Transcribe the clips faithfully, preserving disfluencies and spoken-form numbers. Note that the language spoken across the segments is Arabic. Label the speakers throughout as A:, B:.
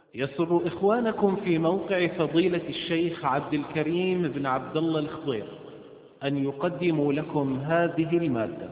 A: يسر إخوانكم في موقع فضيلة الشيخ عبد الكريم بن عبد الله الخضير أن يقدموا لكم هذه المادة.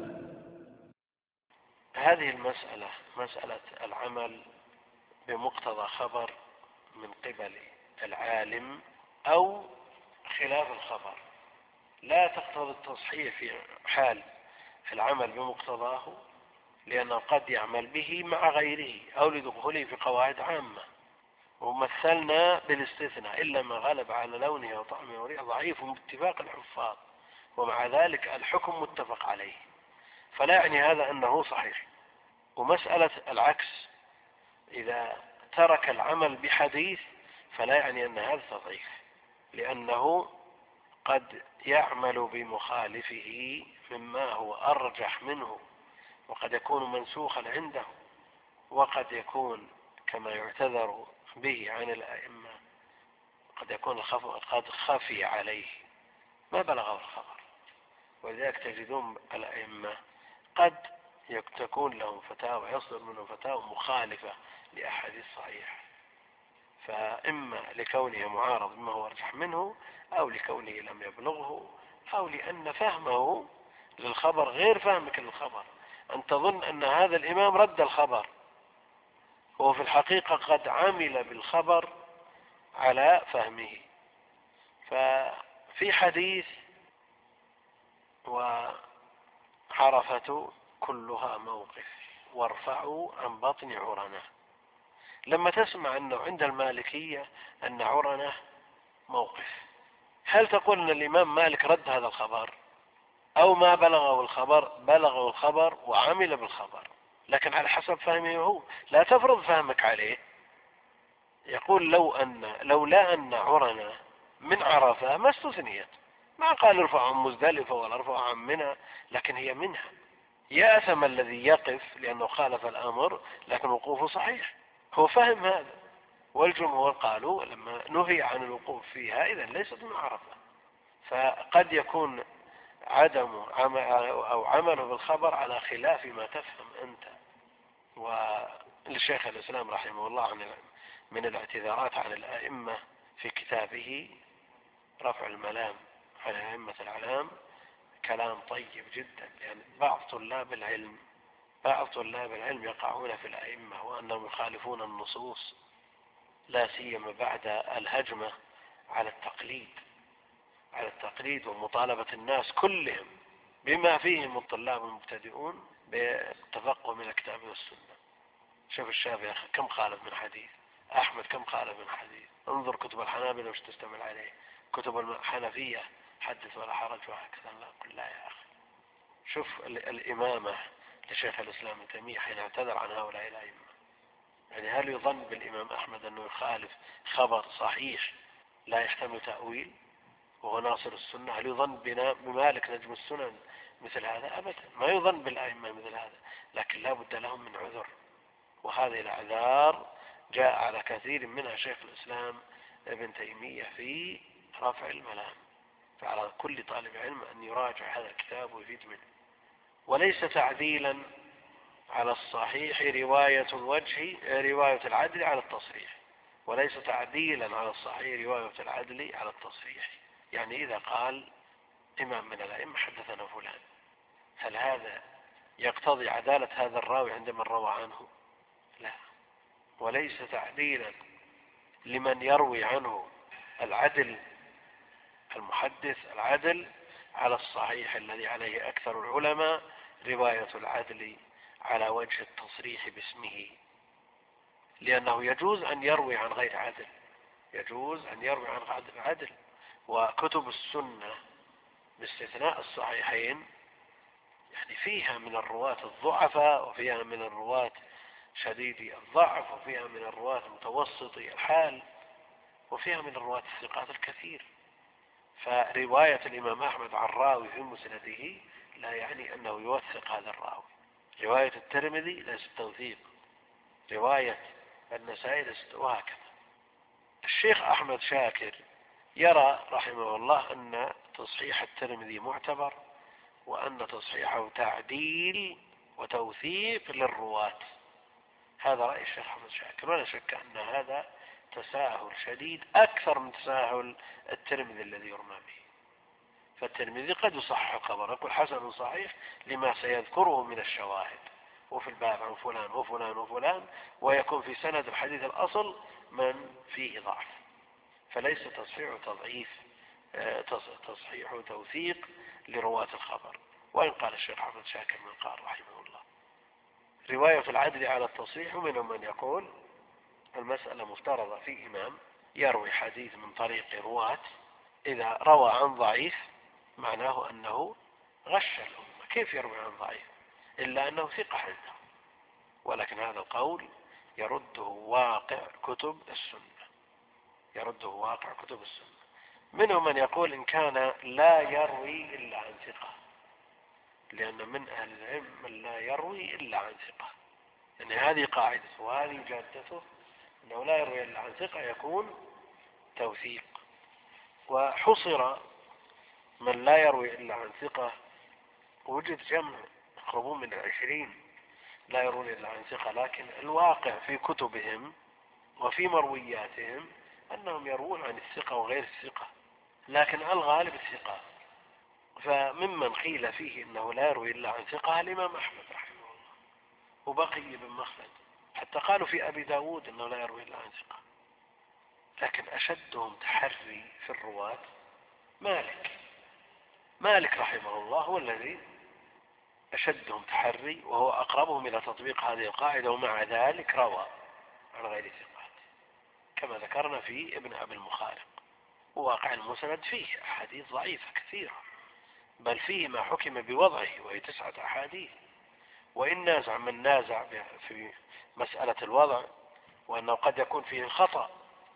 B: هذه المسألة مسألة العمل بمقتضى خبر من قبل العالم أو خلاف الخبر لا تقتضي التصحيح في حال العمل بمقتضاه، لأنه قد يعمل به مع غيره أو لدخوله في قواعد عامة. ومثلنا بالاستثناء إلا ما غلب على لونه وطعمه وريحه ضعيف باتفاق الحفاظ، ومع ذلك الحكم متفق عليه، فلا يعني هذا أنه صحيح. ومسألة العكس، إذا ترك العمل بحديث فلا يعني أن هذا تضعيف، لأنه قد يعمل بمخالفه مما هو أرجح منه، وقد يكون منسوخا عنده، وقد يكون كما يعتذر به عن الأئمة قد يكون قد خفي عليه ما بلغه الخبر. ولذلك تجدون الأئمة قد تكون لهم فتاوى يصدر منهم فتاوى مخالفة لأحاديث صحيحة، فإما لكونه معارض بما هو أرجح منه، أو لكونه لم يبلغه، أو لأن فهمه للخبر غير فهمك للخبر. أن تظن أن هذا الإمام رد الخبر، هو في الحقيقة قد عمل بالخبر على فهمه. ففي حديث وعرفة كلها موقف وارفعوا عن بطن عرنة، لما تسمع أنه عند المالكية أن عرنة موقف، هل تقول أن الإمام مالك رد هذا الخبر أو ما بلغه الخبر؟ بلغه الخبر وعمل بالخبر، لكن على حسب فهمه هو، لا تفرض فهمك عليه. يقول لو أن لولا أن عرنة من عرفة ما استثنيت، ما قال ارفعوا عن مزدلفة ولا ارفعوا عن منى، لكن هي منها. يأثم الذي يقف لأنه خالف الأمر، لكن وقوفه صحيح، هو فهم هذا. والجمهور قالوا لما نهي عن الوقوف فيها إذن ليست من عرفة. فقد يكون عدم عمل أو عمله بالخبر على خلاف ما تفهم أنت. وللشيخ الإسلام رحمه الله عن من الاعتذارات عن الأئمة في كتابه رفع الملام على أئمة الأعلام كلام طيب جدا، لأن بعض طلاب العلم بعض طلاب العلم يقعون في الأئمة وأنهم يخالفون النصوص، لا سيما بعد الهجمة على التقليد على التقليد ومطالبة الناس كلهم بما فيهم الطلاب المبتدئون بالتفقه من الكتاب والسنة. شوف الشافعي كم خالف من حديث، أحمد كم خالف من حديث، انظر كتب الحنابلة وش تستمل عليه، كتب الحنفية حدث ولا حرج وهكذا. لا قل لا يا أخي. شوف الإمامة لشيخ الإسلام ابن تيمية حين اعتذر عن هؤلاء الأئمة، يعني هل يظن بالإمام أحمد أنه يخالف خبر صحيح لا يحتمل تأويل وهو ناصر السنة؟ هل يظن بمالك نجم السنن مثل هذا؟ أبدا، ما يظن بالأئمة مثل هذا، لكن لا بد لهم من عذر، وهذه الأعذار جاء على كثير منها شيخ الإسلام ابن تيمية في رفع الملام. فعلى كل طالب علم أن يراجع هذا الكتاب ويفيد منه. وليس تعديلا على الصحيح رواية الوجه رواية العدل على التصريح، وليس تعديلا على الصحيح رواية العدل على التصريح. يعني إذا قال إمام من الأئمة حدثنا فلان، هل هذا يقتضي عدالة هذا الراوي عندما روى عنه؟ لا. وليس تعديلا لمن يروي عنه العدل المحدث العدل على الصحيح الذي عليه أكثر العلماء رواية العدل على وجه التصريح باسمه، لأنه يجوز أن يروي عن غير عدل، يجوز أن يروي عن غير عدل. وكتب السنة باستثناء الصحيحين يعني فيها من الرواة الضعفاء، وفيها من الرواة شديدي الضعف، وفيها من الرواة متوسطي الحال، وفيها من الرواة الثقات الكثير. فرواية الإمام أحمد عن راوي في مسنده لا يعني أنه يوثق هذا الراوي. رواية الترمذي ليست توثيق، رواية النسائي ليست، وهكذا. الشيخ أحمد شاكر يرى رحمه الله أن تصحيح الترمذي معتبر، وأن تصحيحه تعديل وتوثيق للرواة. هذا رأي الشيخ أحمد شاكر، ولا شك أن هذا تساهل شديد أكثر من تساهل الترمذي الذي يرمى به. فالترمذي قد يصحح الخبر يقول حسن صحيح لما سيذكره من الشواهد، وفي الباب عن فلان وفلان وفلان، ويكون في سند الحديث الأصل من فيه ضعف. فليس تصحيح وتضعيف تصحيح وتوثيق لرواة الخبر. وإن قال الشيخ حافظ شاكر من قال رحمه الله رواية العدل على التصحيح، ومنهم من يقول المسألة مفترضة في إمام يروي حديث من طريق رواة، إذا روى عن ضعيف معناه أنه غش الأمة، كيف يروي عن ضعيف إلا أنه ثقة عنده. ولكن هذا القول يرده واقع كتب السنة، يرده واقع كتب السنة. منهم من يقول إن كان لا يروي إلا عن ثقة، لأن من أهل العلم من لا يروي إلا عن ثقة، يعني هذه قاعدته وهذه جادته، أنه لا يروي إلا عن ثقة يكون توثيق. وحصر من لا يروي إلا عن ثقة، وجد جمع يقربون من العشرين لا يروي إلا عن ثقة، لكن الواقع في كتبهم وفي مروياتهم أنهم يروون عن الثقة وغير الثقة، لكن الغالب الثقة. فممن قيل فيه إنه لا يروي إلا عن ثقة الإمام أحمد رحمه الله وبقي بن مخلد، حتى قالوا في أبي داود إنه لا يروي إلا عن ثقة. لكن أشدهم تحري في الرواة مالك، مالك رحمه الله هو الذي أشدهم تحري، وهو أقربهم إلى تطبيق هذه القاعدة، ومع ذلك روى عن غير ثقات كما ذكرنا في ابن أبي المخارق. وواقع المسند فيه أحاديث ضعيفة كثيرة، بل فيه ما حكم بوضعه وهي تسعة أحاديث. وإن نازع من نازع في مسألة الوضع وأنه قد يكون فيه الخطأ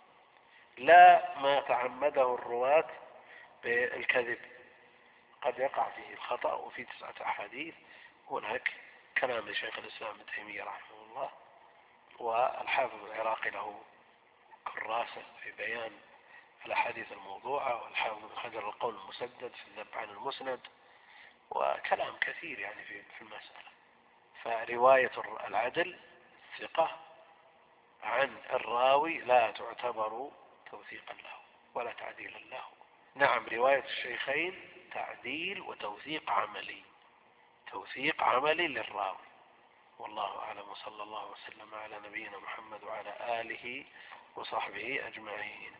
B: لا ما تعمده الرواة بالكذب، قد يقع فيه الخطأ وفي تسعة أحاديث. هناك كلام لشيخ الإسلام ابن تيمية رحمه الله، والحافظ العراقي له كراسة في بيان الأحاديث الموضوعة، والحافظ بن حجر القول المسدد في الذب عن المسند، وكلام كثير يعني في المسألة. فرواية العدل ثقة عن الراوي لا تعتبر توثيقا له ولا تعديلا له. نعم، رواية الشيخين تعديل وتوثيق عملي، توثيق عملي للراوي. والله أعلم، وصلى الله وسلم على نبينا محمد وعلى آله وصحبه أجمعين.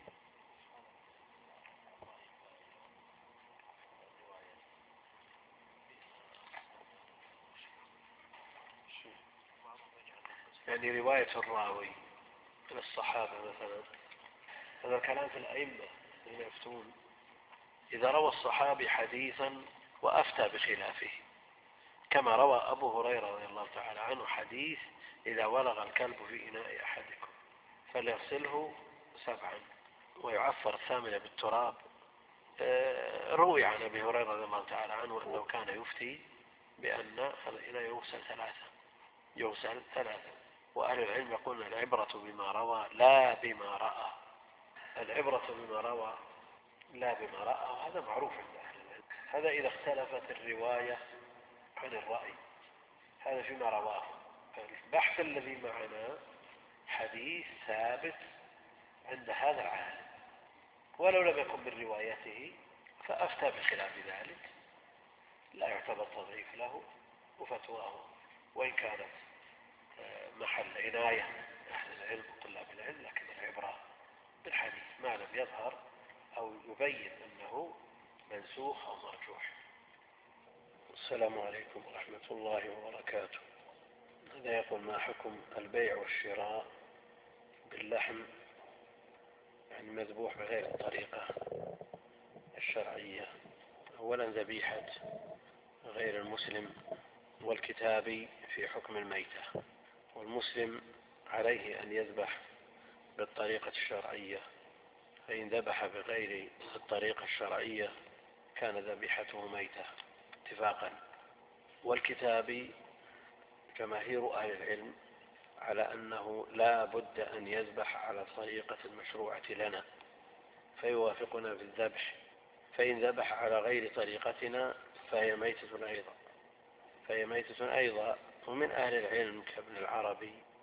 B: يعني رواية الراوي من الصحابة مثلا، هذا الكلام في الأئمة الذين يفتون، إذا روى الصحابي حديثا وأفتى بخلافه، كما روى أبو هريرة رضي الله تعالى عنه حديث إذا ولغ الكلب في إناء أحدكم فليغسله سبعا ويعفر الثامنة بالتراب. روي عن أبي هريرة رضي الله تعالى عنه أنه كان يفتي بأن الإناء يغسل ثلاثة يغسل ثلاثة وأهل العلم يقولون العبرة بما روى لا بما رأى، العبرة بما روى لا بما رأى، وهذا معروف عند أهل العلم. هذا إذا اختلفت الرواية عن الرأي، هذا فيما رواه. البحث الذي معنا حديث ثابت عند هذا العالم ولو لم يكن من روايته فأفتى بخلاف ذلك، لا يعتبر تضعيف له وفتواه، وإن كانت محل عناية أهل العلم وطلاب العلم، لكن العبرة بالحديث ما لم يظهر أو يبين أنه منسوخ أو مرجوح. السلام عليكم ورحمة الله وبركاته. هذا يقول ما حكم البيع والشراء باللحم يعني مذبوح بغير الطريقة الشرعية؟ أولا ذبيحة غير المسلم والكتابي في حكم الميتة، والمسلم عليه أن يذبح بالطريقة الشرعية، فإن ذبح بغير الطريقة الشرعية كان ذبيحته ميتة اتفاقا. والكتابي جماهير أهل العلم على أنه لا بد أن يذبح على الطريقة المشروعة لنا فيوافقنا في الذبح، فإن ذبح على غير طريقتنا فهي ميتة أيضا فهي ميتة أيضا. ومن أهل العلم كابن العربي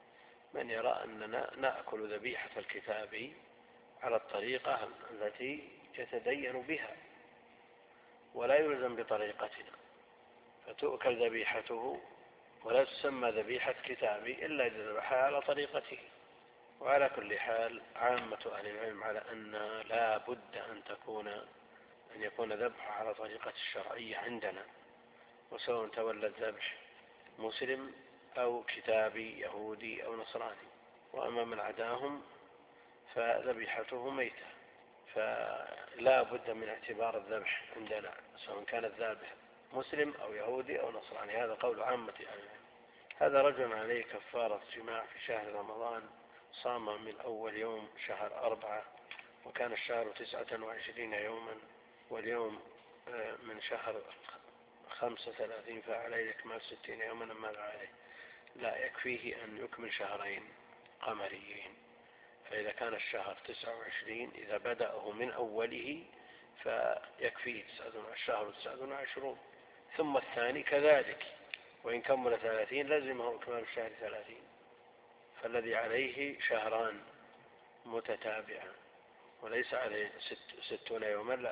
B: من يرى أننا نأكل ذبيحة الكتاب على الطريقة التي يتدين بها ولا يلزم بطريقتنا، فتؤكل ذبيحته ولا تسمى ذبيحة كتابي إلا إذا ذبحها على طريقته. وعلى كل حال عامة أهل العلم على أن لا بد أن تكون أن يكون ذبحه على طريقة الشرعية عندنا، وسواء تولى الذبح مسلم أو كتابي يهودي أو نصراني. وأما من عداهم فذبيحته ميتة، فلا بد من اعتبار الذبح عندنا سواء كان الذابح مسلم أو يهودي أو نصراني. هذا قول عامة أهل العلم. هذا رجل عليه كفارة جماع في شهر رمضان، صام من أول يوم شهر أربعة وكان الشهر تسعة وعشرين يوما، واليوم من شهر خمسة ثلاثين فعليه إكمال ستين يوما. ماذا عليه؟ لا يكفيه أن يكمل شهرين قمريين. فإذا كان الشهر تسعة وعشرين إذا بدأه من أوله فيكفيه الشهر تسعة وعشرون، ثم الثاني كذلك، وإن كمل ثلاثين لزمه إكمال الشهر ثلاثين. فالذي عليه شهران متتابعة وليس عليه ست ستون يوما. لا.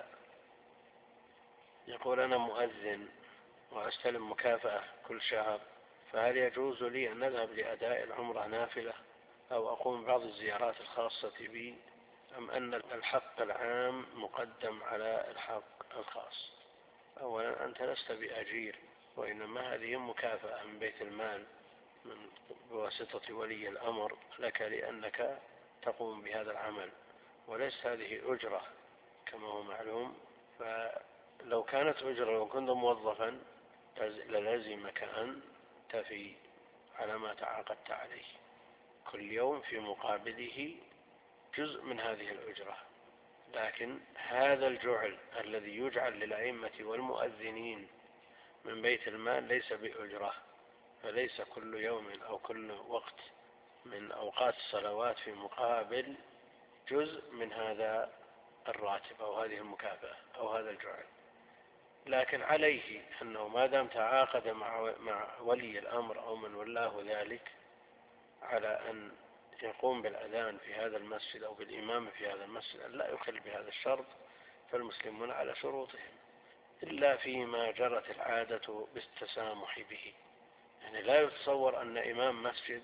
B: يقول أنا مؤذن وأستلم مكافأة كل شهر، فهل يجوز لي أن نذهب لأداء العمرة نافلة أو أقوم بعض الزيارات الخاصة بي، أم أن الحق العام مقدم على الحق الخاص؟ أولا أنت لست بأجير، وإنما هذه مكافأة من بيت المال من بواسطة ولي الأمر لك لأنك تقوم بهذا العمل، وليس هذه أجرة كما هو معلوم. فلو كانت أجرة وكنت موظفا للزمك أن تفي على ما تعاقدت عليه كل يوم في مقابله جزء من هذه الأجرة. لكن هذا الجعل الذي يجعل للأئمة والمؤذنين من بيت المال ليس بأجرة، فليس كل يوم أو كل وقت من أوقات الصلوات في مقابل جزء من هذا الراتب أو هذه المكافأة أو هذا الجعل. لكن عليه أنه ما دام تعاقد مع مع ولي الأمر أو من ولاه ذلك على أن يقوم بالأذان في هذا المسجد أو بالإمامة في هذا المسجد أن لا يخل بهذا الشرط، فالمسلمون على شروطهم إلا فيما جرت العادة بالتسامح به. يعني لا يتصور أن إمام مسجد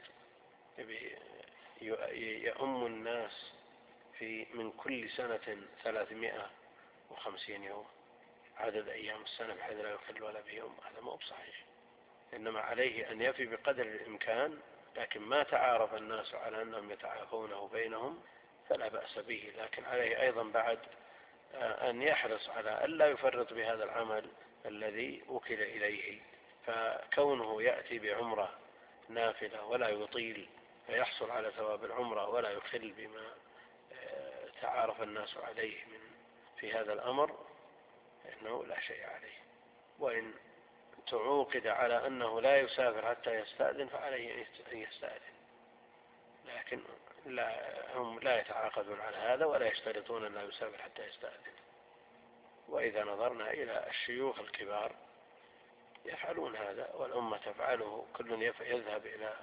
B: يؤم الناس في من كل سنة ثلاثمائة وخمسين يوم عدد أيام السنة بحيث لا يخل ولا بيوم، هذا ما هو صحيح. إنما عليه أن يفي بقدر الإمكان، لكن ما تعارف الناس على أنهم يتعافونه بينهم فلا بأس به. لكن عليه أيضا بعد أن يحرص على ألا يفرط بهذا العمل الذي وكل إليه، فكونه يأتي بعمرة نافلة ولا يطيل فيحصل على ثواب العمرة ولا يخل بما تعارف الناس عليه من في هذا الأمر إنه لا شيء عليه. وإن تعوقد على أنه لا يسافر حتى يستأذن فعليه أن يستأذن، لكن لا هم لا يتعاقدون على هذا ولا يشترطون أن لا يسافر حتى يستأذن. وإذا نظرنا إلى الشيوخ الكبار يفعلون هذا والأمة تفعله، كل يذهب إلى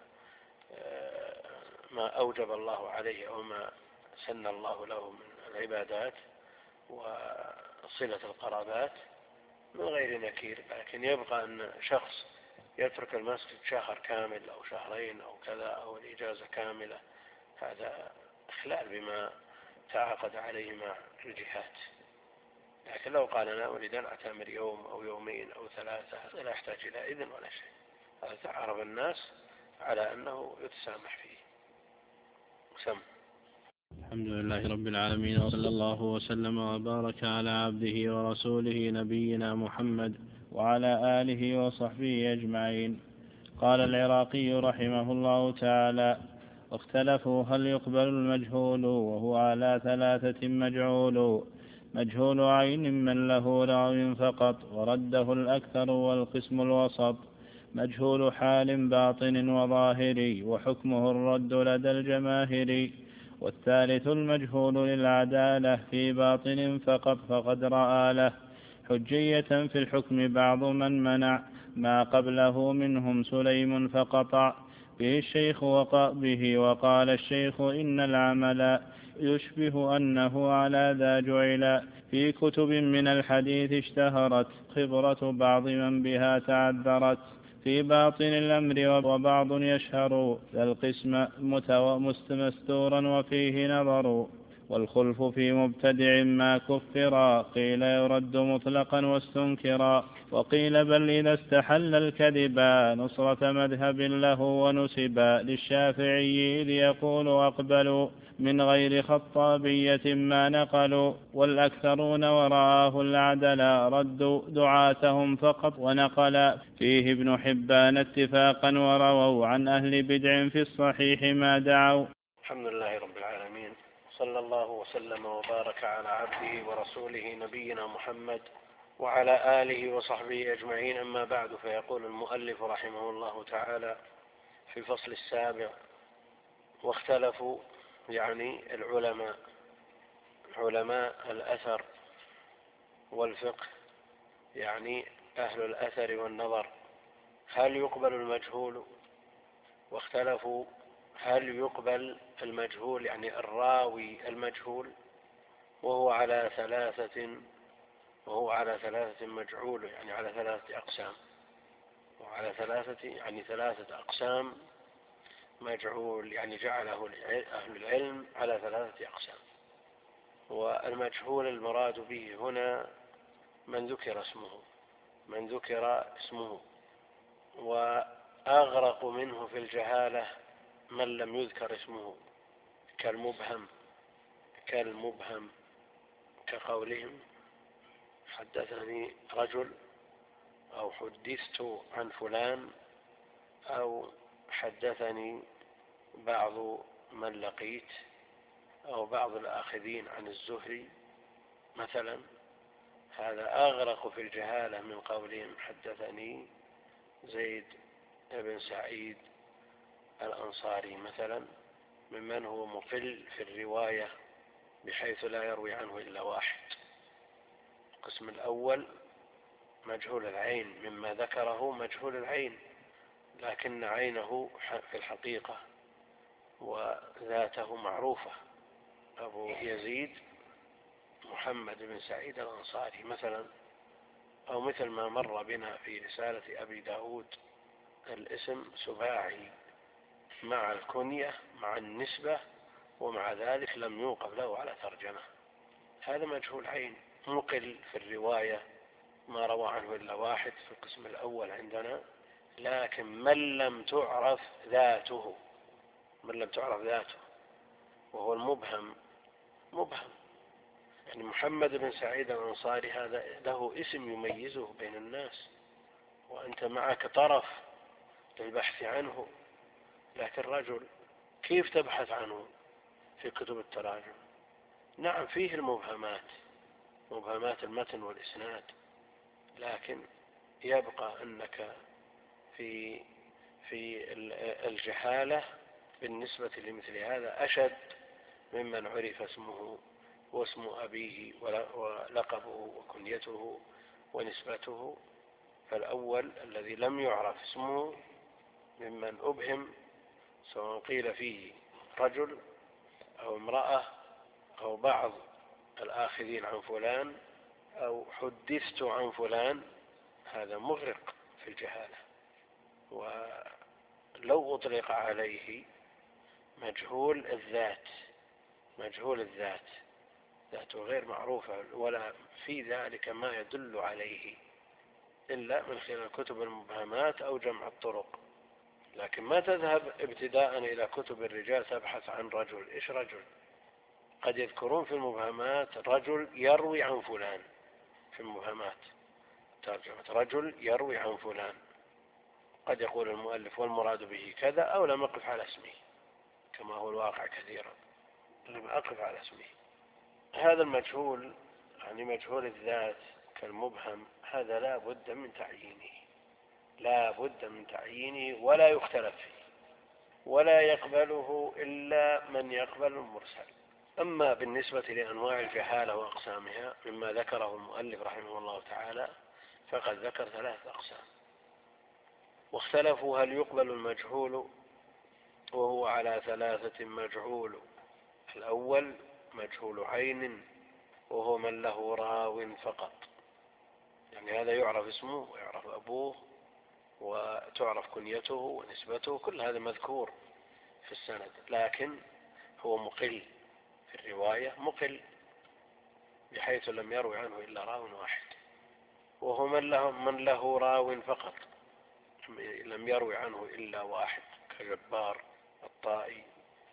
B: ما أوجب الله عليه أو ما سن الله له من العبادات وصلة القرابات من غير نكير. لكن يبقى أن شخص يترك المسجد شهر كامل أو شهرين أو كذا أو الإجازة كاملة، هذا إخلال بما تعاقد عليه مع الجهات. لكن لو قال أنا أريد أن أعتمر يوم أو يومين أو ثلاثة لا يحتاج إلى إذن ولا شيء، هذا تعرف الناس على أنه يتسامح فيه. سم.
C: الحمد لله رب العالمين، وصلى الله وسلم وبارك على عبده ورسوله نبينا محمد وعلى آله وصحبه أجمعين. قال العراقي رحمه الله تعالى: واختلفوا هل يقبل المجهول وهو على ثلاثة: مجهول مجهول عين من له راو فقط ورده الأكثر والقسم الوسط، مجهول حال باطن وظاهري وحكمه الرد لدى الجماهير، والثالث المجهول للعدالة في باطن فقط فقد رأى له حجية في الحكم بعض من منع ما قبله منهم سليم فقطع، به الشيخ وقال, به وقال الشيخ إن العمل يشبه أنه على ذا جعل. في كتب من الحديث اشتهرت خبرة بعض من بها تعذرت. في باطن الأمر وبعض يشهر ذا القسم مستورا وفيه نظر. والخلف في مبتدع ما كفرا قيل يرد مطلقا واستنكرا. وقيل بل إذا استحل الكذبا نصرة مذهب له ونسبا للشافعي إذ يقول أقبلوا من غير خطابية ما نقلوا. والأكثرون ورآه العدلا ردوا دعاتهم فقط ونقلا. فيه ابن حبان اتفاقا ورووا عن أهل بدع في الصحيح ما دعوا.
B: الحمد لله رب العالمين، صلى الله وسلم وبارك على عبده ورسوله نبينا محمد وعلى آله وصحبه أجمعين. أما بعد، فيقول المؤلف رحمه الله تعالى في الفصل السابع: واختلفوا، يعني العلماء علماء الأثر والفقه، يعني أهل الأثر والنظر، هل يقبل المجهول؟ واختلفوا هل يقبل المجهول، يعني الراوي المجهول، وهو على ثلاثة وهو على ثلاثة مجعول، يعني على ثلاثة أقسام، وعلى ثلاثة يعني ثلاثة أقسام مجعول، يعني جعله أهل العلم على ثلاثة أقسام. والمجهول المراد به هنا من ذكر اسمه من ذكر اسمه وأغرق منه في الجهالة من لم يذكر اسمه، كالمبهم كالمبهم كقولهم حدثني رجل، أو حدثت عن فلان، أو حدثني بعض من لقيت، أو بعض الآخذين عن الزهري مثلا. هذا أغرق في الجهالة من قولهم حدثني زيد بن سعيد الأنصاري مثلا، ممن هو مقل في الرواية بحيث لا يروي عنه إلا واحد. القسم الأول مجهول العين، مما ذكره مجهول العين لكن عينه في الحقيقة وذاته معروفة، أبو يزيد محمد بن سعيد الأنصاري مثلا. أو مثل ما مر بنا في رسالة أبي داود، الاسم سباعي مع الكنية مع النسبة، ومع ذلك لم يوقف له على ترجمة. هذا مجهول عين مقل في الرواية، ما روى عنه إلا واحد في القسم الأول عندنا. لكن من لم تعرف ذاته من لم تعرف ذاته وهو المبهم مبهم، يعني محمد بن سعيد الأنصاري هذا له اسم يميزه بين الناس، وأنت معك طرف للبحث عنه، لكن رجل كيف تبحث عنه في كتب التراجم؟ نعم فيه المبهمات، مبهمات المتن والإسناد، لكن يبقى أنك في في الجهالة بالنسبة لمثل هذا أشد ممن عرف اسمه واسم أبيه ولقبه وكنيته ونسبته. فالأول الذي لم يعرف اسمه ممن أبهم، سواء قيل فيه رجل أو امرأة أو بعض الآخذين عن فلان أو حدثت عن فلان، هذا مغرق في الجهالة. ولو أطلق عليه مجهول الذات مجهول الذات ذاته غير معروفة ولا في ذلك ما يدل عليه إلا من خلال كتب المبهمات أو جمع الطرق. لكن ما تذهب ابتداء إلى كتب الرجال تبحث عن رجل. إيش رجل؟ قد يذكرون في المبهمات رجل يروي عن فلان، في المبهمات ترجمة رجل يروي عن فلان، قد يقول المؤلف والمراد به كذا، أو لم أقف على اسمه كما هو الواقع كثيرا، لم أقف على اسمه. هذا المجهول، يعني مجهول الذات كالمبهم، هذا لا بد من تعيينه لا بد من تعيينه ولا يختلف فيه، ولا يقبله إلا من يقبل المرسل. أما بالنسبة لأنواع الجهالة وأقسامها مما ذكره المؤلف رحمه الله تعالى، فقد ذكر ثلاث أقسام. واختلفوا هل يقبل المجهول وهو على ثلاثة مجهول. الأول مجهول عين وهو من له راو فقط، يعني هذا يعرف اسمه ويعرف أبوه وتعرف كنيته ونسبته، كل هذا مذكور في السند، لكن هو مقل في الرواية، مقل بحيث لم يروي عنه إلا راو واحد. وهو من له, من له راو فقط، لم يروي عنه إلا واحد، كجبار الطائي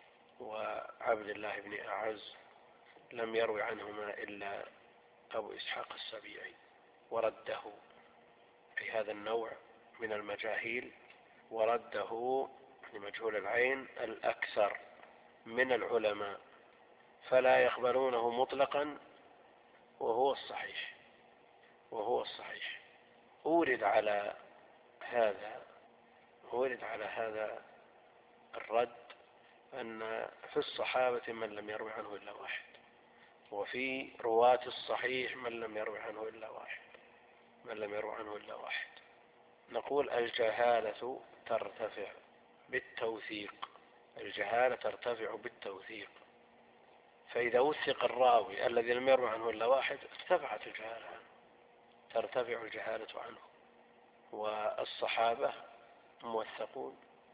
B: وعبد الله بن أعز لم يروي عنهما إلا أبو إسحاق السبيعي، ورده في هذا النوع من المجاهيل، ورده لمجهول العين الأكثر من العلماء، فلا يقبلونه مطلقا، وهو الصحيح وهو الصحيح. أورد على هذا أورد على هذا الرد أن في الصحابة من لم يروي عنه إلا واحد، وفي رواة الصحيح من لم يروي عنه إلا واحد من لم يروي عنه إلا واحد. نقول الجهالة ترتفع بالتوثيق، الجهالة ترتفع بالتوثيق، فإذا وثق الراوي الذي لم يروي عنه إلا واحد ارتفعت الجهالة عنه، ترتفع الجهالة عنه. والصحابة موثقون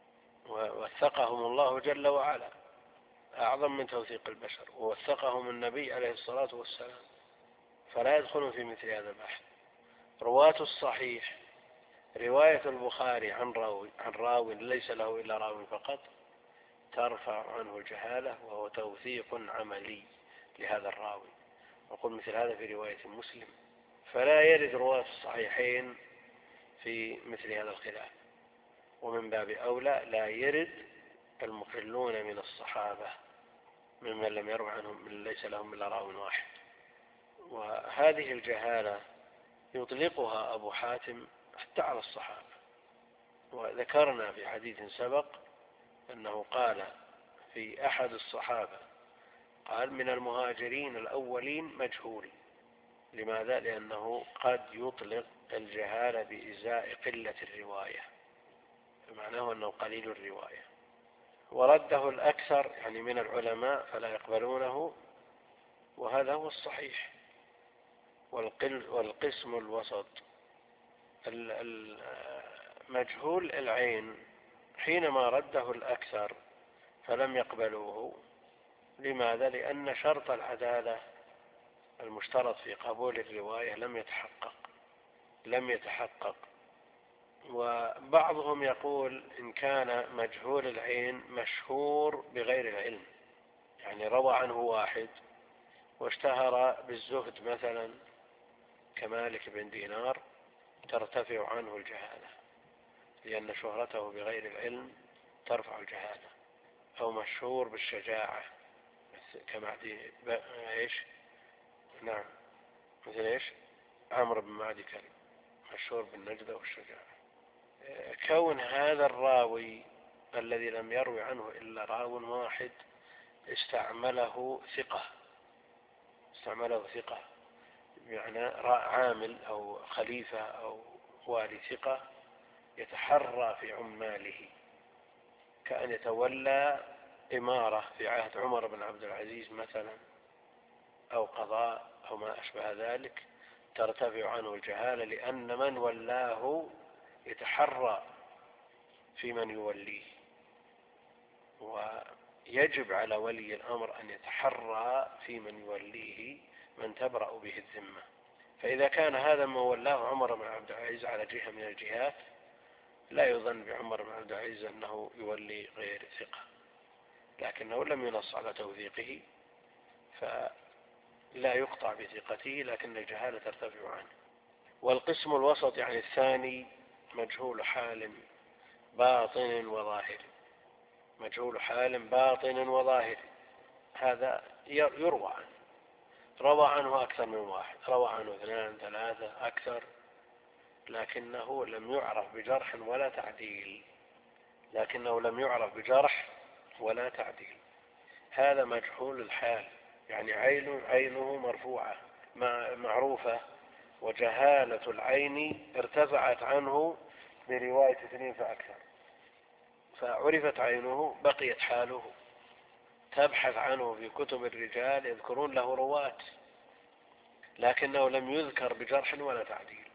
B: ووثقهم الله جل وعلا أعظم من توثيق البشر، ووثقهم النبي عليه الصلاة والسلام، فلا يدخلون في مثل هذا البحث. رواة الصحيح رواية البخاري عن راوي عن راوي ليس له إلا راوي فقط ترفع عنه الجهالة، وهو توثيق عملي لهذا الراوي. نقول مثل هذا في رواية مسلم، فلا يرد رواة الصحيحين في مثل هذا الخلاف، ومن باب أولى لا يرد المقلون من الصحابة ممن لم يروي عنهم من ليس لهم إلا راو واحد. وهذه الجهالة يطلقها أبو حاتم حتى على الصحابة، وذكرنا في حديث سبق أنه قال في أحد الصحابة، قال من المهاجرين الأولين مجهول. لماذا؟ لأنه قد يطلق الجهالة بإزاء قلة الرواية، فمعناه أنه قليل الرواية. ورده الأكثر يعني من العلماء فلا يقبلونه، وهذا هو الصحيح. والقل والقسم الوسط مجهول العين حينما رده الأكثر فلم يقبلوه. لماذا؟ لأن شرط العدالة المشترط في قبول الرواية لم يتحقق لم يتحقق وبعضهم يقول إن كان مجهول العين مشهور بغير العلم، يعني روى عنه واحد واشتهر بالزهد مثلا كمالك بن دينار، ترتفع عنه الجهالة لأن شهرته بغير العلم ترفع الجهالة. أو مشهور بالشجاعة كمعدي ايش نعم مثل ايش عمرو بن معدي كلب، مشهور بالنجدة والشجاعة. كون هذا الراوي الذي لم يروي عنه إلا راو واحد استعمله ثقة استعمله ثقة يعني عامل أو خليفة أو والي ثقة يتحرى في عماله، كأن يتولى إمارة في عهد عمر بن عبد العزيز مثلا أو قضاء أو ما أشبه ذلك، ترتفع عنه الجهالة لأن من ولاه يتحرى في من يوليه. ويجب على ولي الأمر أن يتحرى في من يوليه من تبرأ به الذمة. فإذا كان هذا ما ولاه عمر بن عبد العزيز على جهة من الجهات لا يظن بعمر بن عبد العزيز أنه يولي غير ثقة، لكنه لم ينص على توثيقه فلا يقطع بثقته، لكن الجهالة ترتفع عنه. والقسم الوسط يعني الثاني مجهول حال باطن وظاهر مجهول حال باطن وظاهر هذا يروى عنه، روى عنه أكثر من واحد، روى عنه اثنان ثلاثة أكثر، لكنه لم يعرف بجرح ولا تعديل لكنه لم يعرف بجرح ولا تعديل هذا مجهول الحال، يعني عينه, عينه مرفوعة معروفة، وجهالة العين ارتفعت عنه برواية اثنين فأكثر. فعرفت عينه بقيت حاله، تبحث عنه في كتب الرجال يذكرون له رواة لكنه لم يذكر بجرح ولا تعديل.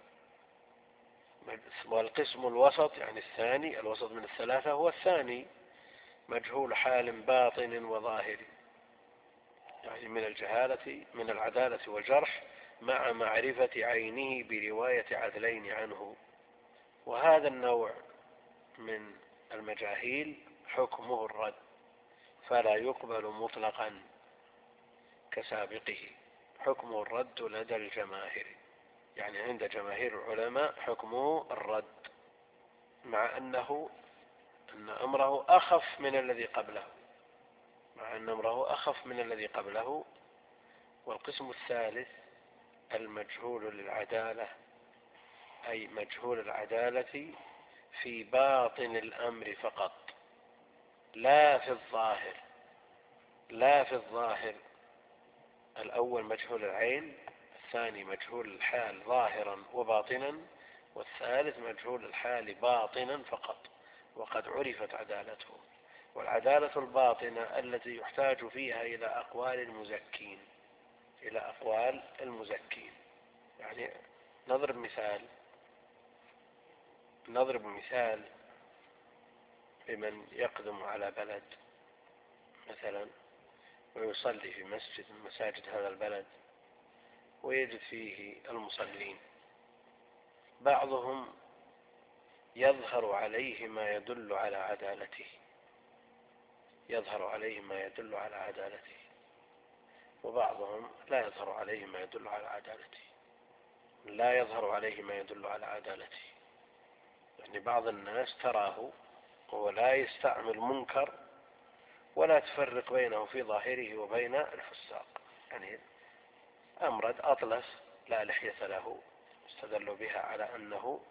B: والقسم الوسط يعني الثاني، الوسط من الثلاثة هو الثاني، مجهول حال باطن وظاهر، يعني من الجهالة من العدالة والجرح مع معرفة عينه برواية عدلين عنه. وهذا النوع من المجاهيل حكمه الرد، فلا يقبل مطلقا كسابقه، حكمه الرد لدى الجماهير، يعني عند جماهير العلماء حكمه الرد، مع أنه أن أمره أخف من الذي قبله مع أن أمره أخف من الذي قبله. والقسم الثالث المجهول للعدالة، أي مجهول العدالة في باطن الأمر فقط، لا في الظاهر لا في الظاهر الأول مجهول العين، الثاني مجهول الحال ظاهرا وباطنا، والثالث مجهول الحال باطنا فقط وقد عرفت عدالته. والعدالة الباطنة التي يحتاج فيها إلى أقوال المزكين إلى أقوال المزكين يعني نضرب مثال نضرب مثال بمن يقدم على بلد مثلا ويصلي في مسجد من مساجد هذا البلد ويجد فيه المصلين، بعضهم يظهر عليه ما يدل على عدالته يظهر عليه ما يدل على عدالته وبعضهم لا يظهر عليه ما يدل على عدالته لا يظهر عليه ما يدل على عدالته يعني بعض الناس تراه ولا يستعمل منكر ولا تفرق بينه في ظاهره وبين الفساق، يعني أمرد أطلس لا لحية له استدلوا بها على أنه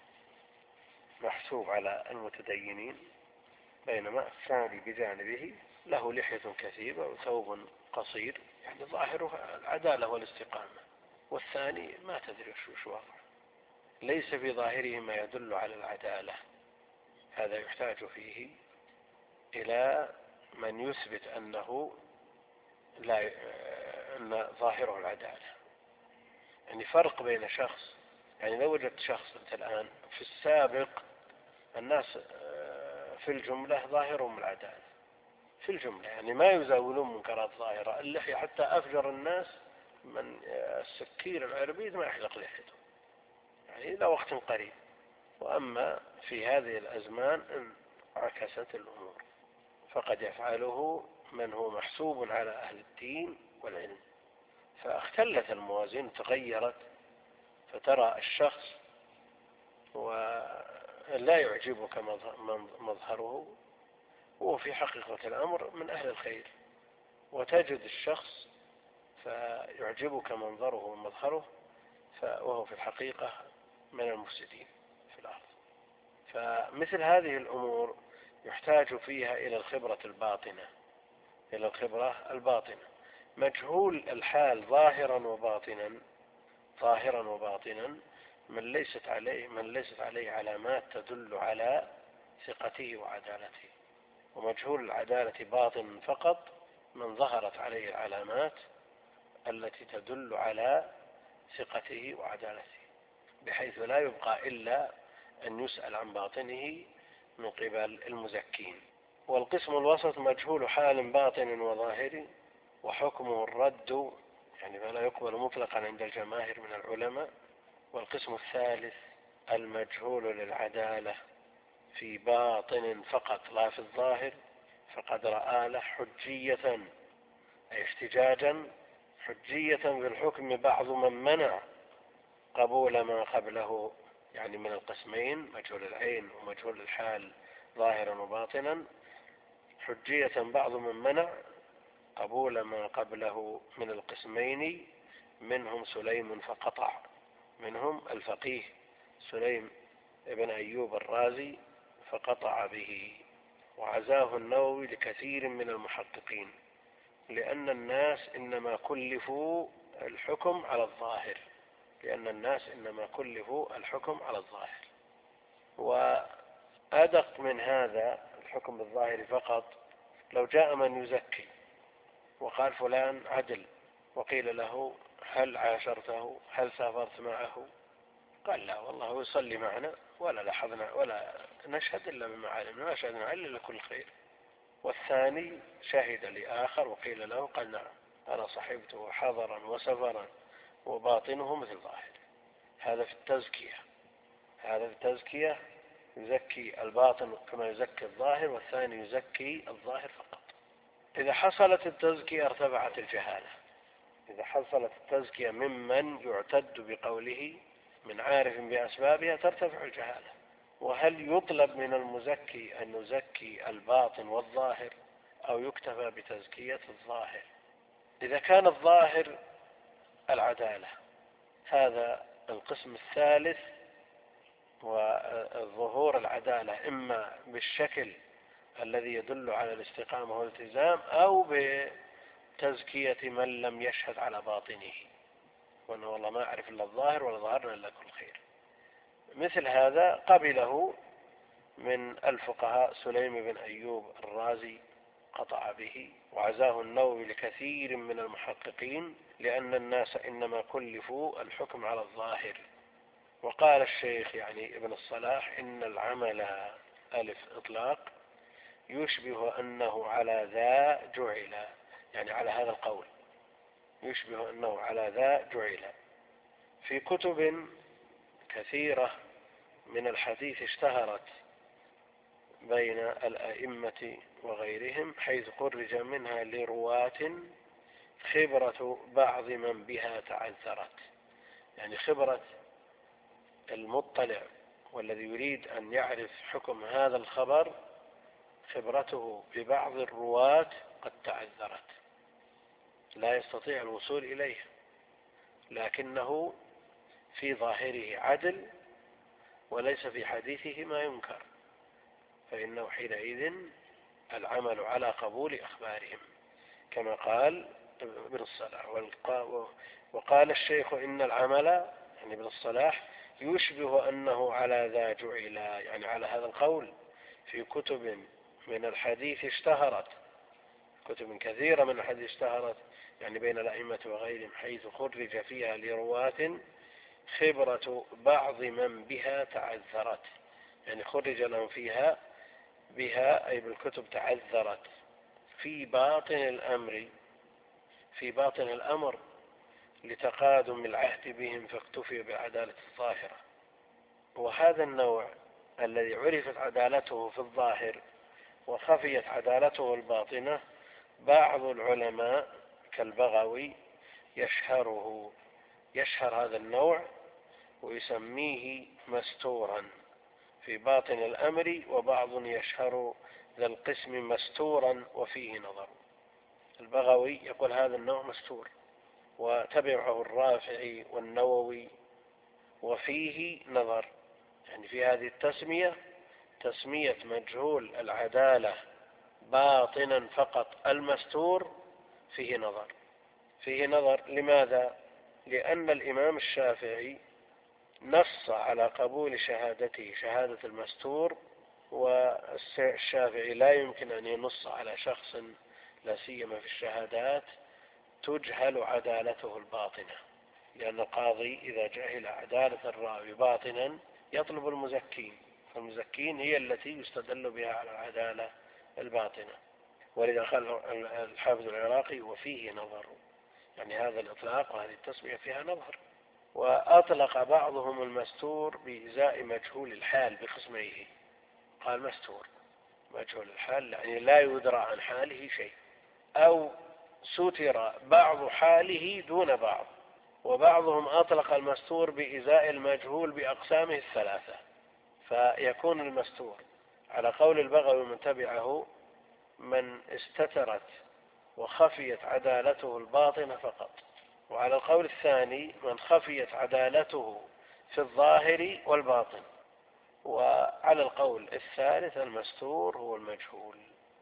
B: محسوب على المتدينين، بينما الثاني بجانبه له لحية كثيرة وثوب قصير يعني ظاهره العدالة والاستقامة، والثاني ما تدري شو وضعه، ليس في ظاهره ما يدل على العدالة. هذا يحتاج فيه إلى من يثبت أنه لا أن ظاهره العدالة، يعني فرق بين شخص، يعني لو وجدت شخص أنت الآن في السابق الناس في الجملة ظاهرهم العدالة في الجملة، يعني ما يزاولون منكرات ظاهرة، اللحية حتى أفجر الناس من السكير العربيد ما يحلق لحيته يعني إلى وقت قريب. وأما في هذه الأزمان انعكست الأمور، فقد يفعله من هو محسوب على أهل الدين والعلم، فاختلت الموازين تغيرت، فترى الشخص ولا يعجبك مظهره هو في حقيقة الأمر من أهل الخير، وتجد الشخص فيعجبك منظره ومظهره وهو في الحقيقة من المفسدين في الأرض. فمثل هذه الأمور يحتاج فيها إلى الخبرة الباطنة إلى الخبرة الباطنة مجهول الحال ظاهرا وباطنا ظاهرا وباطنا من ليست عليه من ليست عليه علامات تدل على ثقته وعدالته، ومجهول العدالة باطن فقط من ظهرت عليه العلامات التي تدل على ثقته وعدالته، بحيث لا يبقى إلا أن يسأل عن باطنه من قبل المزكين. والقسم الوسط مجهول حال باطن وظاهر وحكمه الرد، يعني ما لا يقبل مطلقا عند الجماهير من العلماء. والقسم الثالث المجهول للعدالة في باطن فقط لا في الظاهر، فقد رأى له حجية أي احتجاجا حجية في الحكم بعض من منع قبول ما قبله، يعني من القسمين مجهول العين ومجهول الحال ظاهرا وباطنا، حجية بعض من منع قبول ما قبله من القسمين، منهم سليم فقطع منهم الفقيه سليم ابن أيوب الرازي فقطع به. وعزاه النووي لكثير من المحققين، لأن الناس إنما كلفوا الحكم على الظاهر لأن الناس إنما كلفوا الحكم على الظاهر. وأدق من هذا الحكم بالظاهر فقط. لو جاء من يزكي وقال فلان عدل وقيل له هل عاشرته هل سافرت معه، قال لا والله هو يصلي معنا ولا لاحظنا ولا نشهد إلا بما علمنا، ما شهدنا إلا لكل خير. والثاني شهد لآخر وقيل له قال نعم أنا صحبته حضرا وسفرا وباطنه مثل ظاهر. هذا في التزكية، هذا في التزكية يزكي الباطن كما يزكي الظاهر، والثاني يزكي الظاهر فقط. إذا حصلت التزكية ارتفعت الجهالة. إذا حصلت التزكية ممن يعتد بقوله من عارف بأسبابها ترتفع الجهالة. وهل يطلب من المزكي أن يزكي الباطن والظاهر أو يكتفى بتزكية الظاهر؟ إذا كان الظاهر العدالة، هذا القسم الثالث، والظهور العدالة إما بالشكل الذي يدل على الاستقامة والالتزام أو بتزكية من لم يشهد على باطنه، وأنه والله ما أعرف إلا الظاهر ولا ظهرنا إلا كل خير. مثل هذا قبله من الفقهاء سليم بن أيوب الرازي قطع به، وعزاه النووي لكثير من المحققين، لأن الناس إنما كلفوا الحكم على الظاهر. وقال الشيخ يعني ابن الصلاح إن العمل ألف إطلاق يشبه أنه على ذا جعل، يعني على هذا القول يشبه أنه على ذا جعل. في كتب كثيرة من الحديث اشتهرت بين الأئمة وغيرهم، حيث خرج منها لرواة خبرة بعض من بها تعذرت. يعني خبرة المطلع والذي يريد أن يعرف حكم هذا الخبر، خبرته ببعض الرواة قد تعذرت، لا يستطيع الوصول إليه، لكنه في ظاهره عدل وليس في حديثه ما ينكر، فإنه حينئذ العمل على قبول أخبارهم كما قال ابن الصلاح. وقال الشيخ إن العمل يعني ابن الصلاح يشبه أنه على ذا جعل، يعني على هذا القول في كتب من الحديث اشتهرت، كتب كثيرة من الحديث اشتهرت يعني بين الأئمة وغيرهم، حيث خرج فيها لرواة خبرة بعض من بها تعذرت، يعني خرج لهم فيها بها أي بالكتب تعذرت في باطن الأمر، في باطن الأمر لتقادم العهد بهم فاكتفي بالعدالة الظاهرة. وهذا النوع الذي عرفت عدالته في الظاهر وخفيت عدالته الباطنة، بعض العلماء كالبغوي يشهره يشهر هذا النوع ويسميه مستورا في باطن الأمر، وبعض يشهر ذا القسم مستورا وفيه نظر. البغوي يقول هذا النوع مستور، وتبعه الرافعي والنووي وفيه نظر، يعني في هذه التسمية تسمية مجهول العدالة باطنا فقط المستور فيه نظر. فيه نظر لماذا؟ لأن الإمام الشافعي نص على قبول شهادته شهادة المستور، والشافعي لا يمكن أن ينص على شخص لا سيما في الشهادات تجهل عدالته الباطنة، لأن القاضي إذا جهل عدالة الراوي باطنا يطلب المزكين، فالمزكين هي التي يستدل بها على العدالة الباطنة. ولذا قال الحافظ العراقي وفيه نظر، يعني هذا الإطلاق وهذه التسمية فيها نظر. وأطلق بعضهم المستور بإزاء مجهول الحال بقسميه، قال مستور مجهول الحال يعني لا يدرى عن حاله شيء، أو ستر بعض حاله دون بعض. وبعضهم أطلق المستور بإزاء المجهول بأقسامه الثلاثة، فيكون المستور على قول البغوي من تبعه من استترت وخفيت عدالته الباطنة فقط، وعلى القول الثاني من خفيت عدالته في الظاهر والباطن، وعلى القول الثالث المستور هو المجهول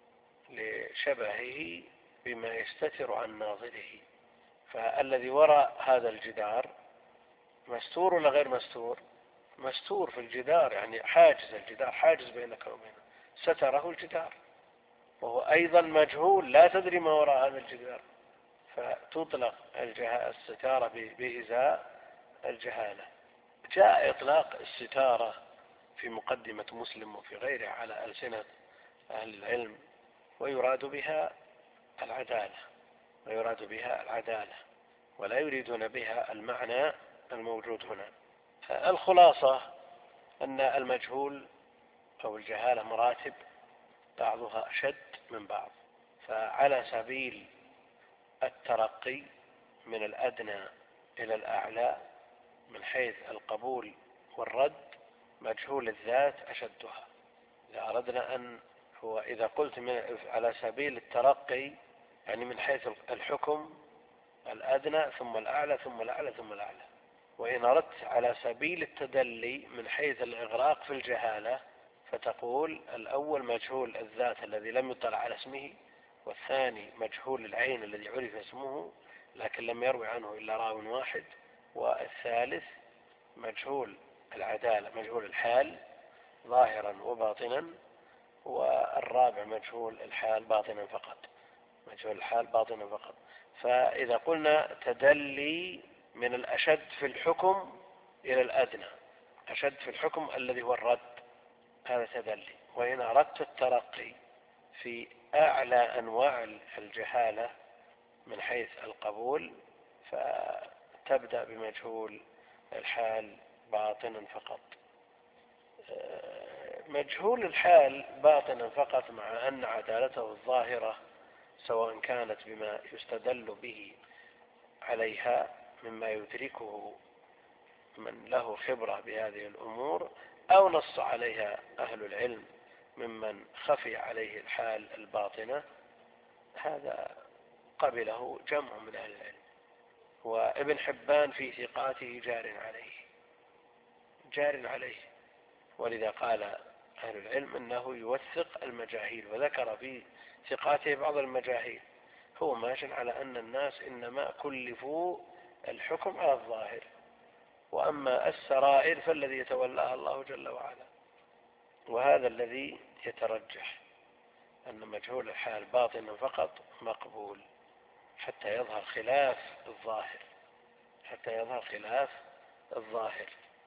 B: لشبهه بما يستتر عن ناظره. فالذي وراء هذا الجدار مستور ولا غير مستور؟ مستور في الجدار، يعني حاجز الجدار، حاجز بينك وبينه، ستره الجدار، وهو أيضا مجهول لا تدري ما وراء هذا الجدار، فتطلق الستارة بإزاء الجهالة. جاء إطلاق الستارة في مقدمة مسلم وفي غيره على ألسنة أهل العلم، ويراد بها العدالة ويراد بها العدالة ولا يريدون بها المعنى الموجود هنا. الخلاصة أن المجهول أو الجهالة مراتب بعضها أشد من بعض، فعلى سبيل الترقي من الأدنى إلى الأعلى من حيث القبول والرد مجهول الذات أشدها. إذا أردنا أن هو إذا قلت من على سبيل الترقي يعني من حيث الحكم الأدنى ثم الأعلى ثم الأعلى ثم الأعلى. وإن أردت على سبيل التدلي من حيث الإغراق في الجهالة فتقول الأول مجهول الذات الذي لم يطلع على اسمه، والثاني مجهول العين الذي عرف اسمه لكن لم يروي عنه إلا راو واحد، والثالث مجهول العدالة مجهول الحال ظاهرا وباطنا، والرابع مجهول الحال باطنا فقط مجهول الحال باطنا فقط. فإذا قلنا تدلي من الأشد في الحكم إلى الأدنى، أشد في الحكم الذي هو الرد هذا تدلي. وإن أردت الترقي في أعلى أنواع الجهالة من حيث القبول فتبدأ بمجهول الحال باطنا فقط. مجهول الحال باطنا فقط مع أن عدالته الظاهرة سواء كانت بما يستدل به عليها مما يدركه من له خبرة بهذه الأمور أو نص عليها أهل العلم ممن خفي عليه الحال الباطنة، هذا قبله جمع من أهل العلم. وابن حبان في ثقاته جار عليه جار عليه ولذا قال أهل العلم أنه يوثق المجاهيل، وذكر في ثقاته بعض المجاهيل. هو ماشي على أن الناس إنما كلفوا الحكم على الظاهر، وأما السرائر فالذي يتولاها الله جل وعلا. وهذا الذي يترجح أن مجهول الحال باطنا فقط مقبول حتى يظهر خلاف الظاهر حتى يظهر خلاف الظاهر.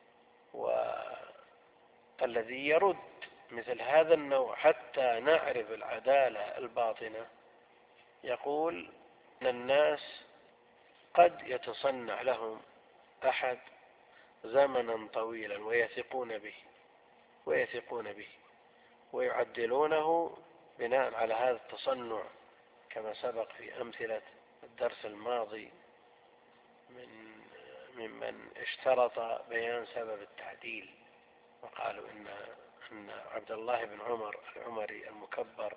B: والذي يرد مثل هذا النوع حتى نعرف العدالة الباطنة يقول أن الناس قد يتصنع لهم أحد زمنا طويلا ويثقون به ويثقون به ويعدلونه بناء على هذا التصنع، كما سبق في أمثلة الدرس الماضي من ممن اشترط بيان سبب التعديل، وقالوا إن أن عبد الله بن عمر العمري المكبر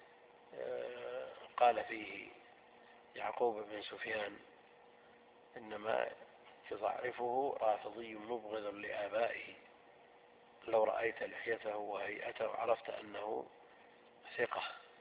B: قال فيه يعقوب بن سفيان إنما يضعفه رافضي مبغض لآبائه، لو رأيت لحيته وهيئته عرفت أنه ثقة.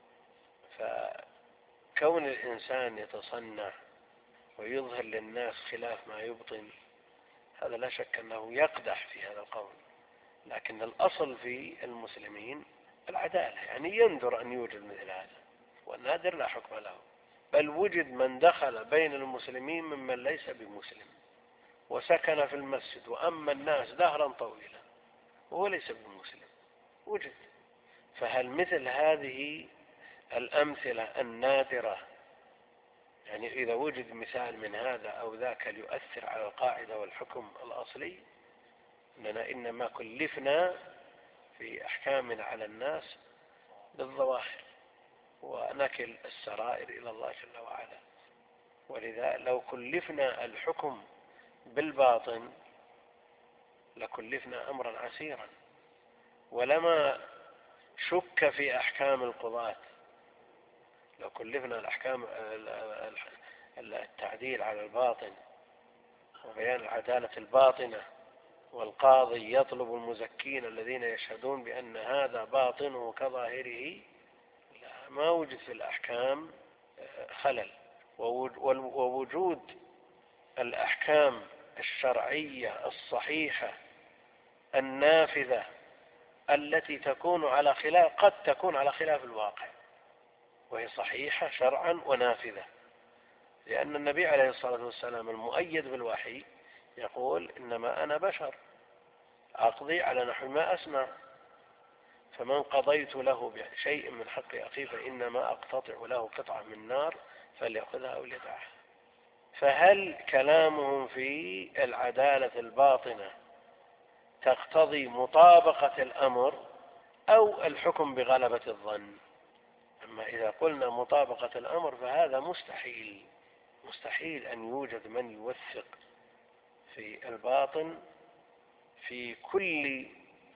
B: فكون الإنسان يتصنع ويظهر للناس خلاف ما يبطن هذا لا شك أنه يقدح في هذا القول، لكن الأصل في المسلمين العدالة، يعني يندر أن يوجد مثل هذا، والنادر لا حكم له. بل وجد من دخل بين المسلمين ممن ليس بمسلم وسكن في المسجد وأما الناس دهرا طويلا وهو ليس بمسلم وجد. فهل مثل هذه الأمثلة النادرة، يعني إذا وجد مثال من هذا أو ذاك ليؤثر على القاعدة والحكم الأصلي، أننا إنما كلفنا في أحكامنا على الناس بالظواهر ونكل السرائر إلى الله جل وعلا. ولذا لو كلفنا الحكم بالباطن لكلفنا أمرا عسيرا، ولما شك في أحكام القضاة. لو كلفنا الأحكام التعديل على الباطن وبيان العدالة الباطنة، والقاضي يطلب المزكين الذين يشهدون بأن هذا باطنه كظاهره، ما وجد في الأحكام خلل. ووجود الأحكام الشرعية الصحيحة النافذة التي تكون على خلاف قد تكون على خلاف الواقع، وهي صحيحة شرعا ونافذة، لأن النبي عليه الصلاة والسلام المؤيد بالوحي يقول إنما أنا بشر أقضي على نحو ما أسمع، فمن قضيت له بشيء من حق أخيه فإنما أقتطع له قطعة من نار فليأخذها أو ليدعها. فهل كلامهم في العدالة الباطنة تقتضي مطابقة الأمر أو الحكم بغلبة الظن؟ أما إذا قلنا مطابقة الأمر فهذا مستحيل، مستحيل أن يوجد من يوثق في الباطن في كل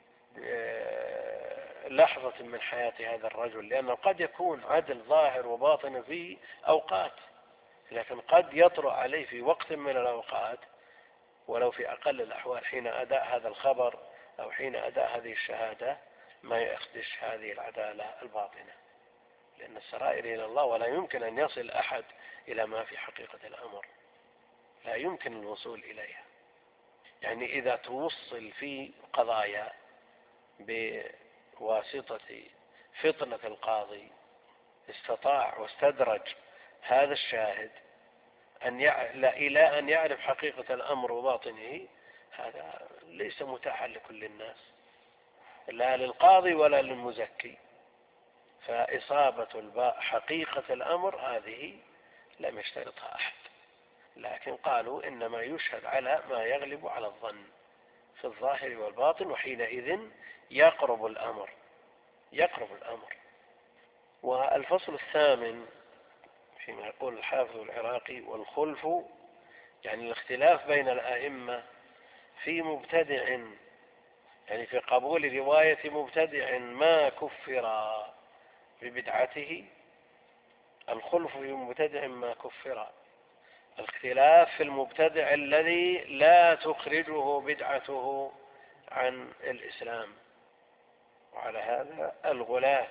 B: لحظة من حياة هذا الرجل، لأنه قد يكون عدل ظاهر وباطن في أوقات، لكن قد يطرأ عليه في وقت من الأوقات ولو في أقل الأحوال حين أداء هذا الخبر أو حين أداء هذه الشهادة ما يخدش هذه العدالة الباطنة، لأن السرائر إلى الله ولا يمكن أن يصل أحد إلى ما في حقيقة الأمر، لا يمكن الوصول إليها. يعني إذا توصل في قضايا بواسطة فطنة القاضي استطاع واستدرج هذا الشاهد أن يع... إلى أن يعرف حقيقة الأمر وباطنه، هذا ليس متاحا لكل الناس، لا للقاضي ولا للمزكي. فإصابة الباء حقيقة الأمر هذه لم يشترطها أحد، لكن قالوا إنما يشهد على ما يغلب على الظن في الظاهر والباطن، وحينئذ يقرب الأمر يقرب الأمر. والفصل الثامن فيما يقول الحافظ العراقي: والخلف يعني الاختلاف بين الأئمة في مبتدع، يعني في قبول رواية مبتدع ما كفر ببدعته، الخلف في مبتدع ما كفر، الاختلاف في المبتدع الذي لا تخرجه بدعته عن الإسلام. وعلى هذا الغلاة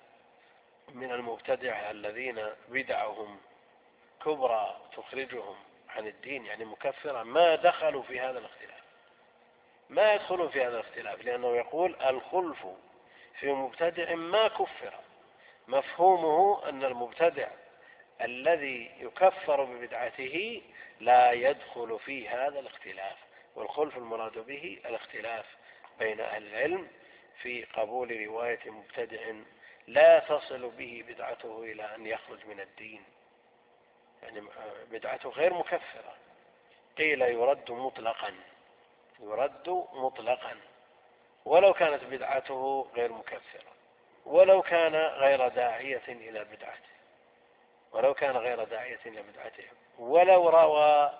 B: من المبتدع الذين بدعهم كبرى تخرجهم عن الدين يعني مكفرة ما دخلوا في هذا الاختلاف، ما يدخلوا في هذا الاختلاف، لأنه يقول الخلف في مبتدع ما كفر، مفهومه أن المبتدع الذي يكفر ببدعته لا يدخل في هذا الاختلاف. والخلف المراد به الاختلاف بين أهل العلم في قبول رواية مبتدع لا تصل به بدعته إلى أن يخرج من الدين، يعني بدعته غير مكفرة. قيل يرد مطلقا يرد مطلقا ولو كانت بدعته غير مكفرة، ولو كان غير داعية إلى بدعته ولو كان غير داعية إلى بدعته ولو روى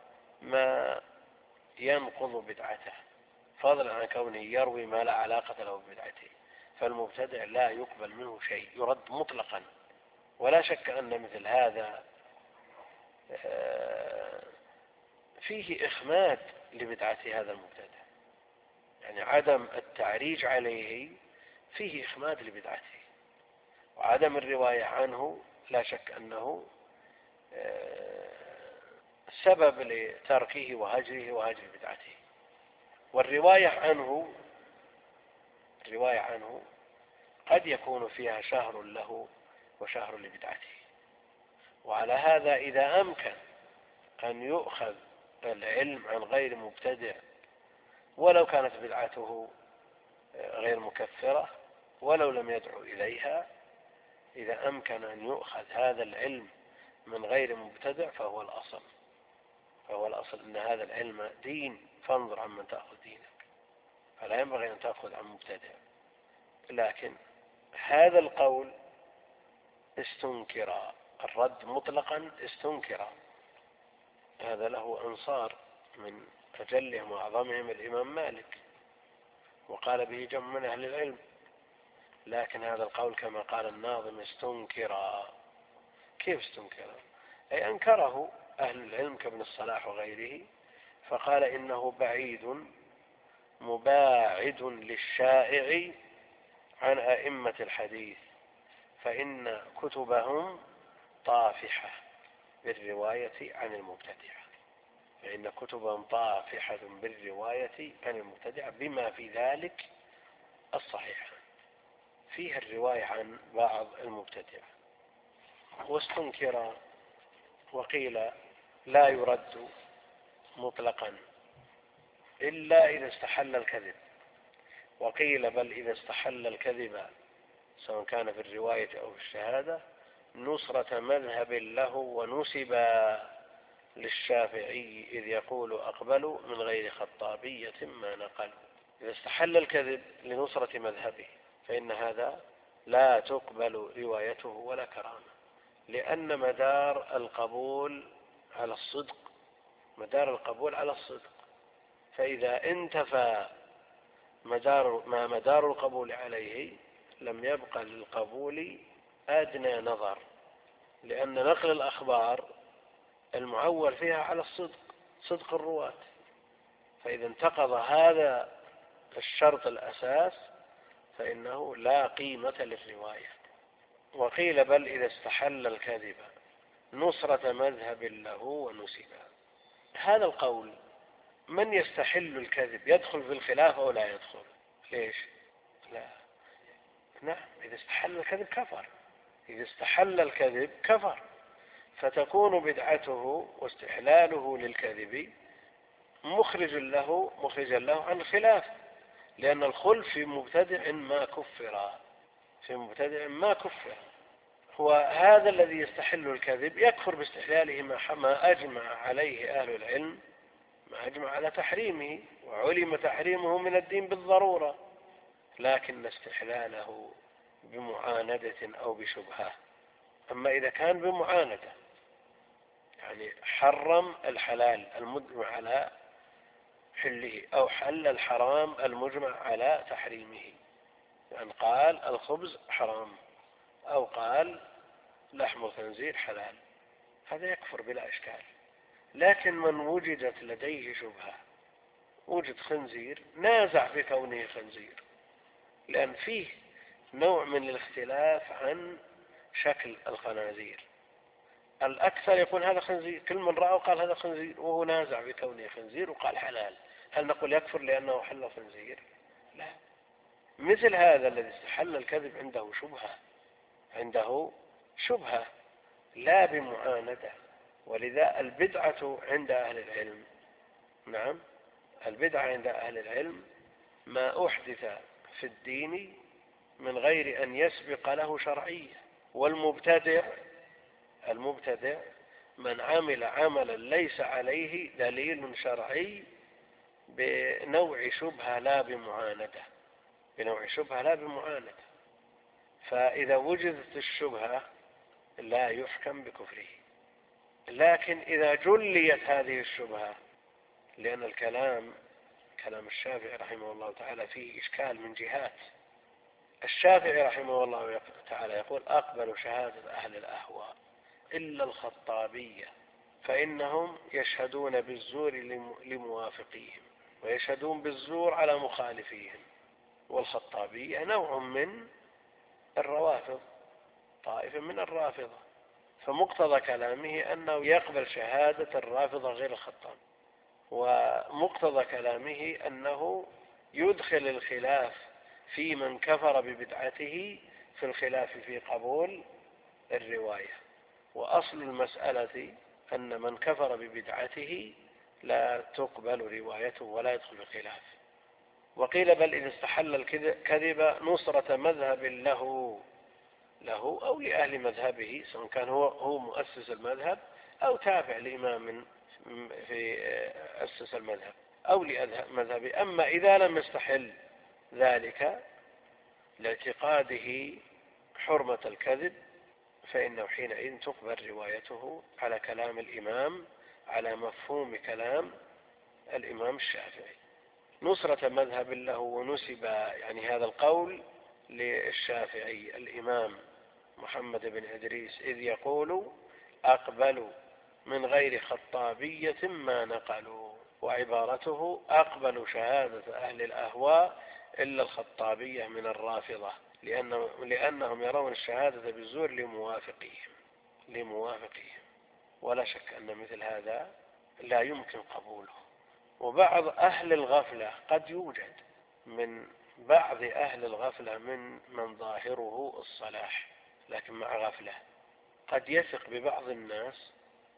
B: ما ينقض بدعته، فضلا عن كونه يروي ما لا علاقة له ببدعته. فالمبتدع لا يقبل منه شيء، يرد مطلقا. ولا شك أن مثل هذا فيه إخماد لبدعة هذا المبتدع، يعني عدم التعريج عليه فيه إخماد لبدعته، وعدم الرواية عنه لا شك أنه سبب لتركه وهجره وهجر بدعته. والرواية عنه الرواية عنه قد يكون فيها شهر له وشهر لبدعته. وعلى هذا إذا أمكن أن يؤخذ العلم عن غير مبتدع ولو كانت بدعته غير مكفرة ولو لم يدعو إليها، إذا أمكن أن يؤخذ هذا العلم من غير مبتدع فهو الأصل فهو الأصل أن هذا العلم دين، فانظر عمن تأخذ دينك، فلا ينبغي أن تأخذ عن مبتدع. لكن هذا القول استنكر، الرد مطلقا استنكر، هذا له أنصار من أجلهم وأعظمهم الإمام مالك، وقال به جمع من أهل العلم، لكن هذا القول كما قال الناظم استنكر. كيف استنكر؟ أي أنكره أهل العلم كابن الصلاح وغيره، فقال إنه بعيد مباعد للشائع عن أئمة الحديث، فإن كتبهم طافحة بالرواية عن المبتدعة فإن كتبهم طافحة بالرواية عن المبتدعة بما في ذلك الصحيحة فيها الرواية عن بعض المبتدعة، واستنكر وقيل لا يرد مطلقا إلا إذا استحل الكذب، وقيل بل إذا استحل الكذب سواء كان في الرواية أو في الشهادة نصرة مذهب له ونسب للشافعي إذ يقول أقبل من غير خطابية ما نقل. إذا استحل الكذب لنصرة مذهبه فإن هذا لا تقبل روايته ولا كرامة، لأن مدار القبول على الصدق، مدار القبول على الصدق، فإذا انتفى مدار ما مدار القبول عليه لم يبقى للقبول أدنى نظر، لأن نقل الأخبار المعول فيها على الصدق، صدق الرواة، فإذا انتقض هذا الشرط الأساس فإنه لا قيمة للرواية. وقيل بل إذا استحل الكذب نصرة مذهب له ونسب. هذا القول من يستحل الكذب يدخل في الخلاف أو لا يدخل؟ ليش؟ لا، نعم، إذا استحل الكذب كفر، إذا استحل الكذب كفر، فتكون بدعته واستحلاله للكذب مخرج له مخرجا له عن الخلاف، لأن الخلف في مبتدع ما كفر، في مبتدع ما كفر. هو هذا الذي يستحل الكذب يكفر باستحلاله ما أجمع عليه أهل العلم، ما أجمع على تحريمه، وعلم تحريمه من الدين بالضرورة، لكن استحلاله بمعاندة أو بشبهة. أما إذا كان بمعاندة يعني حرم الحلال المجمع على حله أو حل الحرام المجمع على تحريمه، يعني قال الخبز حرام أو قال لحم الخنزير حلال، هذا يكفر بلا إشكال. لكن من وجدت لديه شبهة، وجد خنزير نازع بكونه خنزير، لأن فيه نوع من الاختلاف عن شكل الخنازير، الأكثر يقول هذا خنزير، كل من رأى قال هذا خنزير، وهو نازع بكونه خنزير وقال حلال، هل نقول يكفر لأنه حل خنزير؟ لا. مثل هذا الذي استحل الكذب عنده شبهة، عنده شبهة لا بمعاندة. ولذا البدعة عند أهل العلم، نعم، البدعة عند أهل العلم ما أحدث في الدين من غير أن يسبق له شرعية، والمبتدع المبتدع من عمل عملا ليس عليه دليل شرعي بنوع شبهة لا بمعاندة، بنوع شبهة لا بمعاندة، فإذا وجدت الشبهة لا يحكم بكفره. لكن إذا جليت هذه الشبهة، لأن الكلام كلام الشافعي رحمه الله تعالى فيه إشكال من جهات. الشافعي رحمه الله تعالى يقول أقبل شهادة أهل الأهواء إلا الخطابية، فإنهم يشهدون بالزور لموافقيهم ويشهدون بالزور على مخالفيهم. والخطابية نوع من الروافض، طائفة من الرافضة، فمقتضى كلامه أنه يقبل شهادة الرافضة غير الخطاب، ومقتضى كلامه أنه يدخل الخلاف في من كفر ببدعته في الخلاف في قبول الرواية. وأصل المسألة أن من كفر ببدعته لا تقبل روايته ولا يدخل الخلاف. وقيل بل إذا استحل الكذب نصرة مذهب له له أو لأهل مذهبه، سواء كان هو هو مؤسس المذهب أو تابع لإمام في أسس المذهب أو لمذهبه. أما إذا لم يستحل ذلك لاعتقاده حرمة الكذب فإنه حينئذ تقبل روايته على كلام الإمام، على مفهوم كلام الإمام الشافعي. نصرة مذهب له ونسب يعني هذا القول للشافعي الإمام محمد بن إدريس إذ يقول أقبلوا من غير خطابية ما نقلوا، وعبارته أقبلوا شهادة أهل الأهواء إلا الخطابية من الرافضة، لأنه لأنهم يرون الشهادة بالزور لموافقيهم لموافقيهم ولا شك أن مثل هذا لا يمكن قبوله. وبعض أهل الغفلة قد يوجد من بعض أهل الغفلة من من ظاهره الصلاح لكن مع غفلة، قد يثق ببعض الناس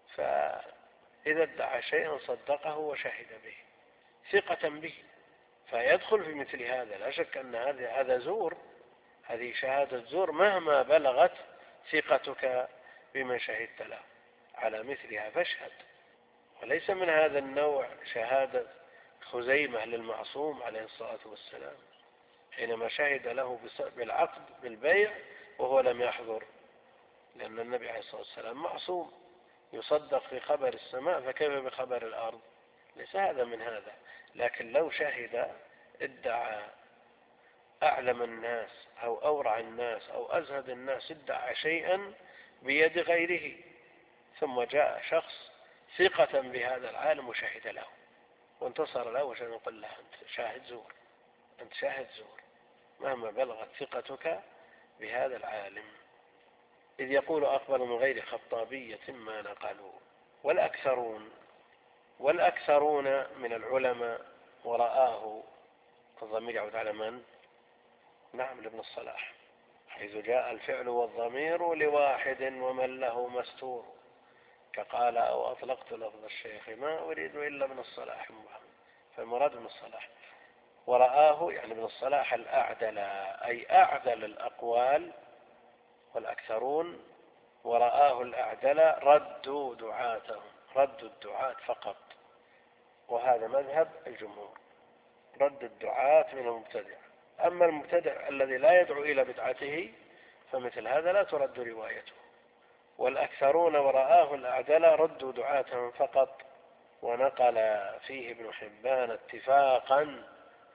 B: فإذا ادعى شيئا صدقه وشهد به ثقة به، فيدخل في مثل هذا. لا شك أن هذا زور، هذه شهادة زور مهما بلغت ثقتك بمن شهدت له على مثلها فاشهد. وليس من هذا النوع شهادة خزيمة للمعصوم عليه الصلاة والسلام حينما شهد له بالعقد بالبيع وهو لم يحضر، لأن النبي عليه الصلاة والسلام معصوم يصدق في خبر السماء فكيف بخبر الأرض؟ ليس هذا من هذا. لكن لو شهد ادعى أعلم الناس أو أورع الناس أو أزهد الناس، ادعى شيئا بيد غيره ثم جاء شخص ثقة بهذا العالم وشهد له وانتصر له، وشان نقول له أنت شاهد زور، أنت شاهد زور مهما بلغت ثقتك بهذا العالم. إذ يقول أقبل من غير خطابية ما نقلوا. والأكثرون والأكثرون من العلماء ورآه، الضمير يعود على من؟ نعم لابن الصلاح، حيث جاء الفعل والضمير لواحد ومن له مستور، كقال أو أطلقت لفظ الشيخ ما أريد إلا ابن الصلاح مبهم، فالمراد ابن الصلاح. ورآه يعني ابن الصلاح الأعدل، أي أعدل الأقوال. والأكثرون ورآه الأعدل ردوا دعاتهم، ردوا الدعاة فقط، وهذا مذهب الجمهور، رد الدعاة من المبتدع. أما المبتدع الذي لا يدعو إلى بدعته فمثل هذا لا ترد روايته. والأكثرون ورآه الأعدل ردوا دعاتهم فقط. ونقل فيه ابن حبان اتفاقا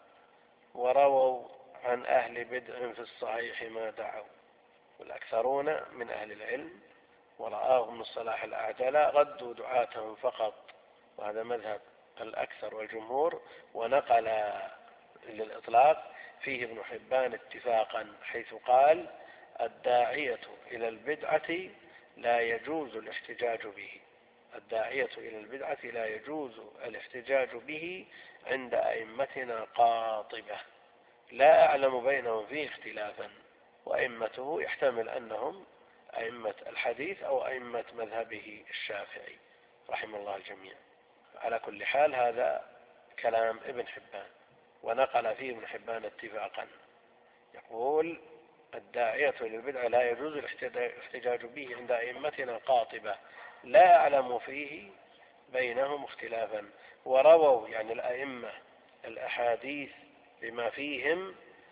B: ورووا عن أهل بدع في الصحيح ما دعوا. والأكثرون من أهل العلم ورآه ابن الصلاح الأعدل ردوا دعاتهم فقط، وهذا مذهب الأكثر والجمهور. ونقل للإطلاق فيه ابن حبان اتفاقا، حيث قال الداعية إلى البدعة لا يجوز الاحتجاج به، الداعية إلى البدعة لا يجوز الاحتجاج به عند أئمتنا قاطبة، لا أعلم بينهم فيه اختلافا. وأئمته يحتمل أنهم أئمة الحديث أو أئمة مذهبه الشافعي رحم الله الجميع. على كل حال هذا كلام ابن حبان. ونقل فيه ابن حبان اتفاقا، يقول الداعية للبدعة لا يجوز الاحتجاج به عند أئمتنا قاطبة، لا أعلم فيه بينهم اختلافا. ورووا يعني الأئمة الأحاديث بما فيهم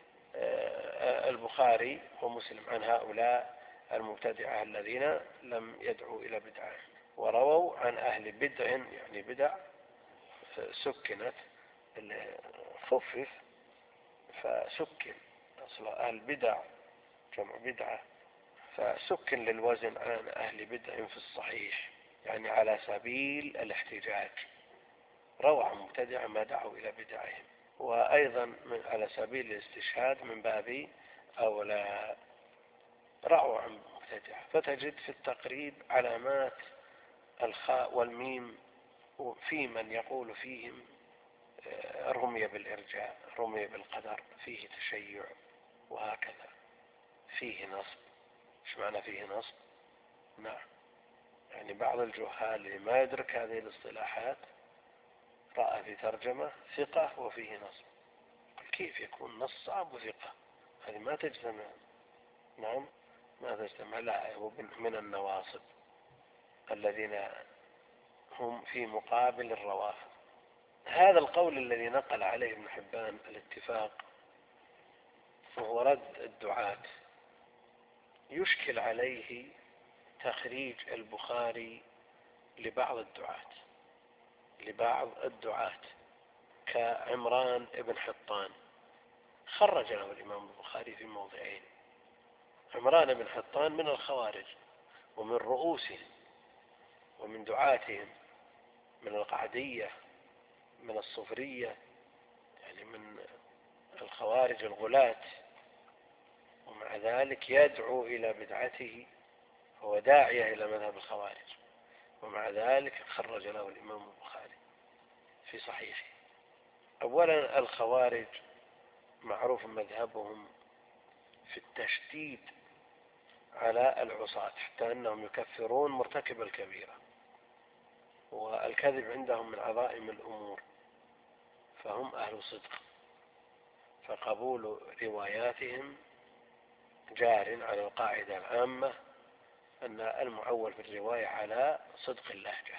B: البخاري ومسلم عن هؤلاء المبتدعة الذين لم يدعوا إلى بدعة. ورووا عن أهل بدع يعني بدع سكنت، خفف فسكن، أصل أهل بدع جمع بدعة، فسكن للوزن عن أهل بدع في الصحيح، يعني على سبيل الاحتجاج. روى عن مبتدع ما دعوا إلى بدعهم، وأيضا من على سبيل الاستشهاد من باب أولى روى عن مبتدع. فتجد في التقريب علامات الخاء والميم في من يقول فيهم رمي بالإرجاء، رمي بالقدر، فيه تشيع، وهكذا فيه نصب. ايش معنى فيه نصب؟ نعم، يعني بعض الجهال اللي ما يدرك هذه الاصطلاحات رأى في ترجمة ثقة وفيه نصب، كيف يكون نصاب وثقة؟ هذه ما تجتمع. نعم ما تجتمع، لا، هو من النواصب الذين هم في مقابل الروافض. هذا القول الذي نقل عليه ابن حبان الاتفاق وهو رد الدعاة يشكل عليه تخريج البخاري لبعض الدعاة لبعض الدعاة كعمران ابن حطان، خرج له الإمام البخاري في موضعين. عمران بن حطان من الخوارج ومن رؤوسهم ومن دعاتهم، من القعدية، من الصفرية، يعني من الخوارج الغلاة، ومع ذلك يدعو إلى بدعته، هو داعية إلى مذهب الخوارج، ومع ذلك خرج له الإمام البخاري في صحيحه. أولا الخوارج معروف مذهبهم في التشديد على العصاة حتى أنهم يكفرون مرتكب الكبيرة، والكذب عندهم من عظائم الأمور، فهم أهل صدق، فقبول رواياتهم جار على القاعدة العامة أن المعول في الرواية على صدق اللهجة.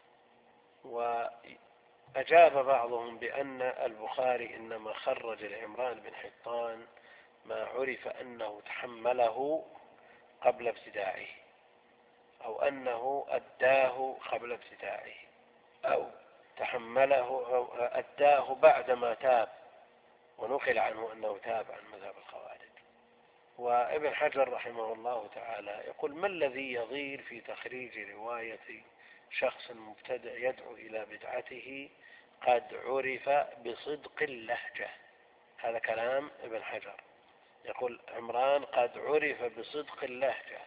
B: وأجاب بعضهم بأن البخاري إنما خرج لعمران بن حطان ما عرف أنه تحمله قبل ابتداعه، أو أنه أداه قبل ابتداعه، أو تحمله أو أداه بعدما تاب، ونقل عنه أنه تاب عن مذهب الخوارج. وابن حجر رحمه الله تعالى يقول: ما الذي يضير في تخريج رواية شخص مبتدع يدعو إلى بدعته قد عرف بصدق اللهجة؟ هذا كلام ابن حجر، يقول عمران قد عرف بصدق اللهجة،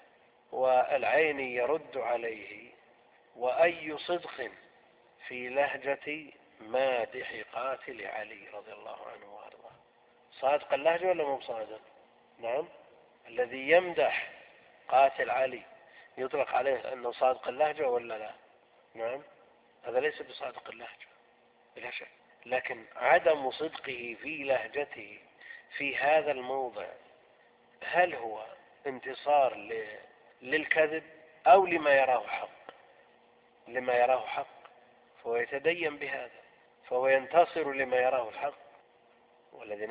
B: والعيني يرد عليه: وأي صدق في لهجة مادح قاتل علي رضي الله عنه وارضاه؟ صادق اللهجة ولا مو صادق؟ نعم، الذي يمدح قاتل علي يطلق عليه أنه صادق اللهجة ولا لا؟ نعم، هذا ليس بصادق اللهجة بلا شك، لكن عدم صدقه في لهجته في هذا الموضع هل هو انتصار للكذب أو لما يراه حق؟ لما يراه حق، فهو يتدين بهذا، فهو ينتصر لما يراه الحق. والذي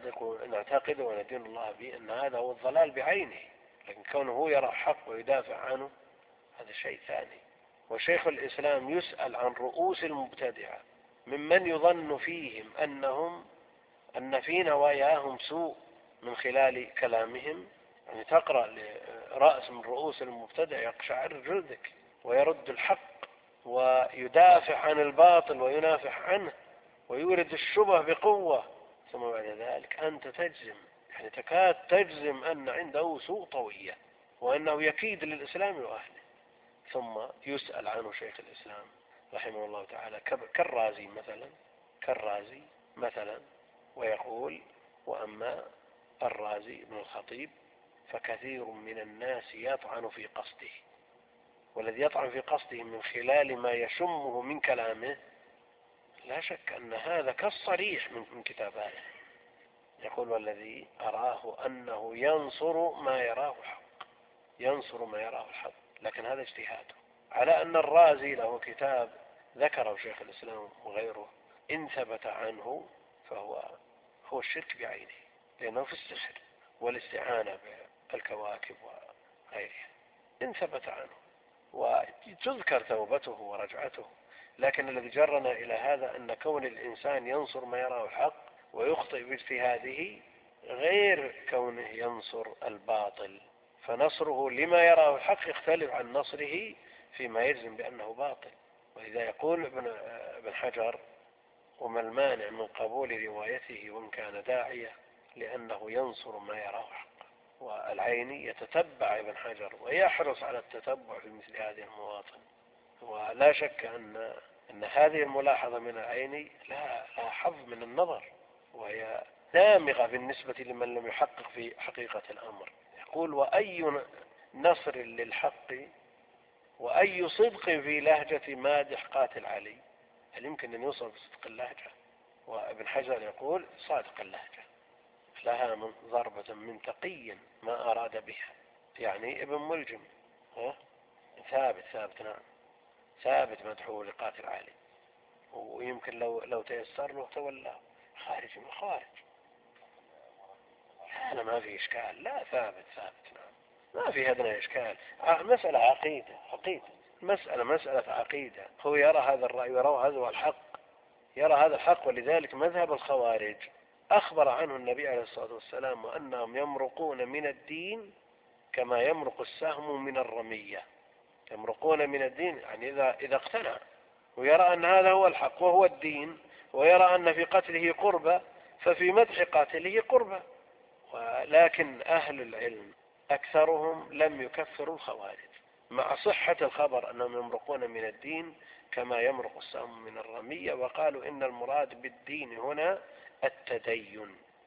B: نعتقد وندين الله به أن هذا هو الضلال بعينه، لكن كونه هو يرى حق ويدافع عنه هذا شيء ثاني. وشيخ الإسلام يسأل عن رؤوس المبتدعة ممن يظن فيهم أنهم أن في نواياهم سوء من خلال كلامهم، يعني تقرأ لرأس من رؤوس المبتدع يقشعر جلدك ويرد الحق ويدافع عن الباطل وينافح عنه ويورد الشبه بقوة، ثم بعد ذلك أنت تجزم، يعني تكاد تجزم أن عنده سوء طوية وأنه يكيد للإسلام وأهله، ثم يسأل عنه شيخ الإسلام رحمه الله تعالى كالرازي مثلا كالرازي مثلا ويقول: وأما الرازي بن الخطيب فكثير من الناس يطعن في قصده، والذي يطعن في قصده من خلال ما يشمه من كلامه لا شك أن هذا كالصريح من كتاباته. يقول: والذي أراه أنه ينصر ما يراه الحق، ينصر ما يراه الحق، لكن هذا اجتهاده. على أن الرازي له كتاب ذكره شيخ الإسلام وغيره إن ثبت عنه فهو هو الشرك بعينه، لأنه في السحر والاستعانة بالكواكب وغيرها إن ثبت عنه، وتذكر توبته ورجعته. لكن الذي جرنا إلى هذا أن كون الإنسان ينصر ما يراه الحق ويخطئ باجتهاده غير كونه ينصر الباطل، فنصره لما يراه الحق يختلف عن نصره فيما يجزم بأنه باطل. وإذا يقول ابن حجر: وما المانع من قبول روايته وإن كان داعية لأنه ينصر ما يراه الحق. والعيني يتتبع ابن حجر ويحرص على التتبع في مثل هذه المواطن، ولا شك أن أن هذه الملاحظة من العيني لها حظ من النظر، وهي دامغة بالنسبة لمن لم يحقق في حقيقة الأمر. يقول: وأي نصر للحق وأي صدق في لهجة مادح قاتل علي؟ هل يمكن أن يوصل بصدق اللهجة؟ وابن حجر يقول: صادق اللهجة لها من ضربة من تقي ما أراد بها، يعني ابن ملجم ها؟ ثابت ثابت نعم ثابت مدحوه لقاتل علي، ويمكن لو لو تيسر له تولاه خارج من الخوارج. هذا ما في إشكال، لا ثابت ثابت نعم ما في هذا إشكال. مسألة عقيدة عقيدة مسألة مسألة عقيدة، هو يرى هذا الرأي ويرى هذا هو الحق، يرى هذا الحق. ولذلك مذهب الخوارج أخبر عنه النبي عليه الصلاة والسلام وأنهم يمرقون من الدين كما يمرق السهم من الرمية. يمرقون من الدين يعني إذا إذا اقتنع ويرى أن هذا هو الحق وهو الدين، ويرى أن في قتله قربة، ففي مدح قاتله قربة. ولكن أهل العلم أكثرهم لم يكفروا الخوارج مع صحة الخبر أنهم يمرقون من الدين كما يمرق السهم من الرمية، وقالوا إن المراد بالدين هنا التدين،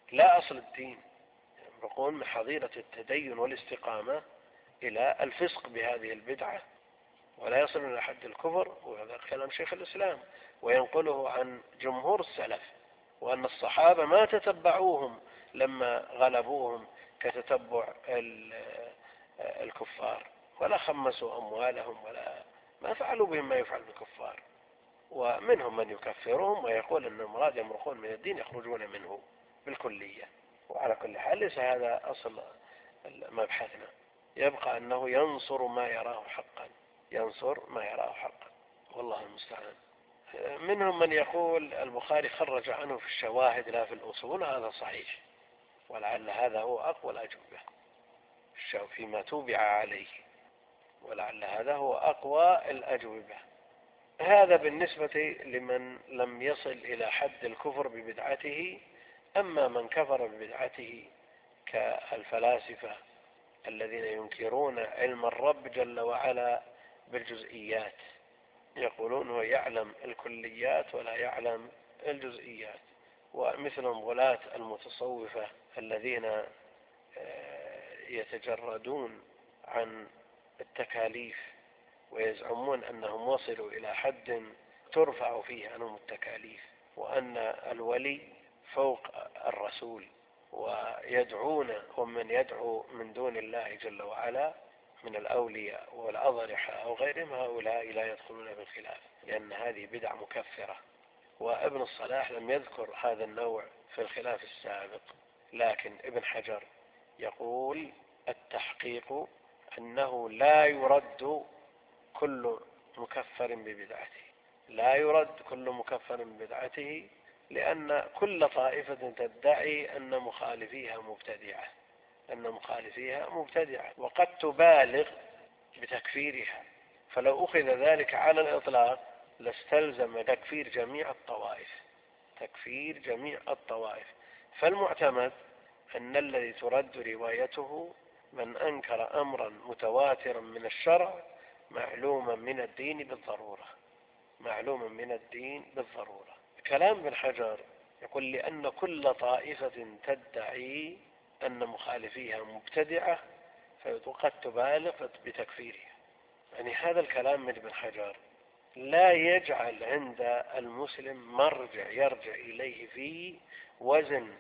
B: لا أصل الدين، يمرقون من حظيرة التدين والاستقامة إلى الفسق بهذه البدعة، ولا يصلون إلى حد الكفر. وهذا كلام شيخ الإسلام، وينقله عن جمهور السلف، وأن الصحابة ما تتبعوهم لما غلبوهم كتتبع الكفار، ولا خمسوا أموالهم، ولا ما فعلوا بهم ما يفعل بالكفار. ومنهم من يكفرهم ويقول أن المراد يمرقون من الدين يخرجون منه بالكلية. وعلى كل حال ليس هذا أصل مبحثنا، يبقى أنه ينصر ما يراه حقا، ينصر ما يراه حقا، والله المستعان. منهم من يقول البخاري خرج عنه في الشواهد لا في الأصول، هذا صحيح، ولعل هذا هو أقوى الأجوبة فيما توبع عليه، ولعل هذا هو أقوى الأجوبة. هذا بالنسبة لمن لم يصل إلى حد الكفر ببدعته. أما من كفر ببدعته كالفلاسفة الذين ينكرون علم الرب جل وعلا بالجزئيات، يقولون هو يعلم الكليات ولا يعلم الجزئيات، ومثلهم غلاة المتصوفة الذين يتجردون عن التكاليف ويزعمون أنهم وصلوا إلى حد ترفع فيه عنهم التكاليف، وأن الولي فوق الرسول، ويدعون ومن يدعو من دون الله جل وعلا من الأولياء والأضرحة أو غيرهم، هؤلاء لا يدخلون بالخلاف، لأن هذه بدع مكفرة. وابن الصلاح لم يذكر هذا النوع في الخلاف السابق، لكن ابن حجر يقول التحقيق أنه لا يرد كل مكفر ببدعته، لا يرد كل مكفر ببدعته، لأن كل طائفة تدعي أن مخالفيها مبتدعة، أن مخالفيها مبتدعة، وقد تبالغ بتكفيرها. فلو أخذ ذلك على الإطلاق لاستلزم تكفير جميع الطوائف، تكفير جميع الطوائف. فالمعتمد أن الذي ترد روايته من أنكر أمرا متواترا من الشرع معلوما من الدين بالضرورة، معلوما من الدين بالضرورة. كلام ابن حجر يقول لأن كل طائفة تدعي أن مخالفيها مبتدعة فقد تبالغ بتكفيرها. يعني هذا الكلام من ابن حجر لا يجعل عند المسلم مرجع يرجع إليه في وزن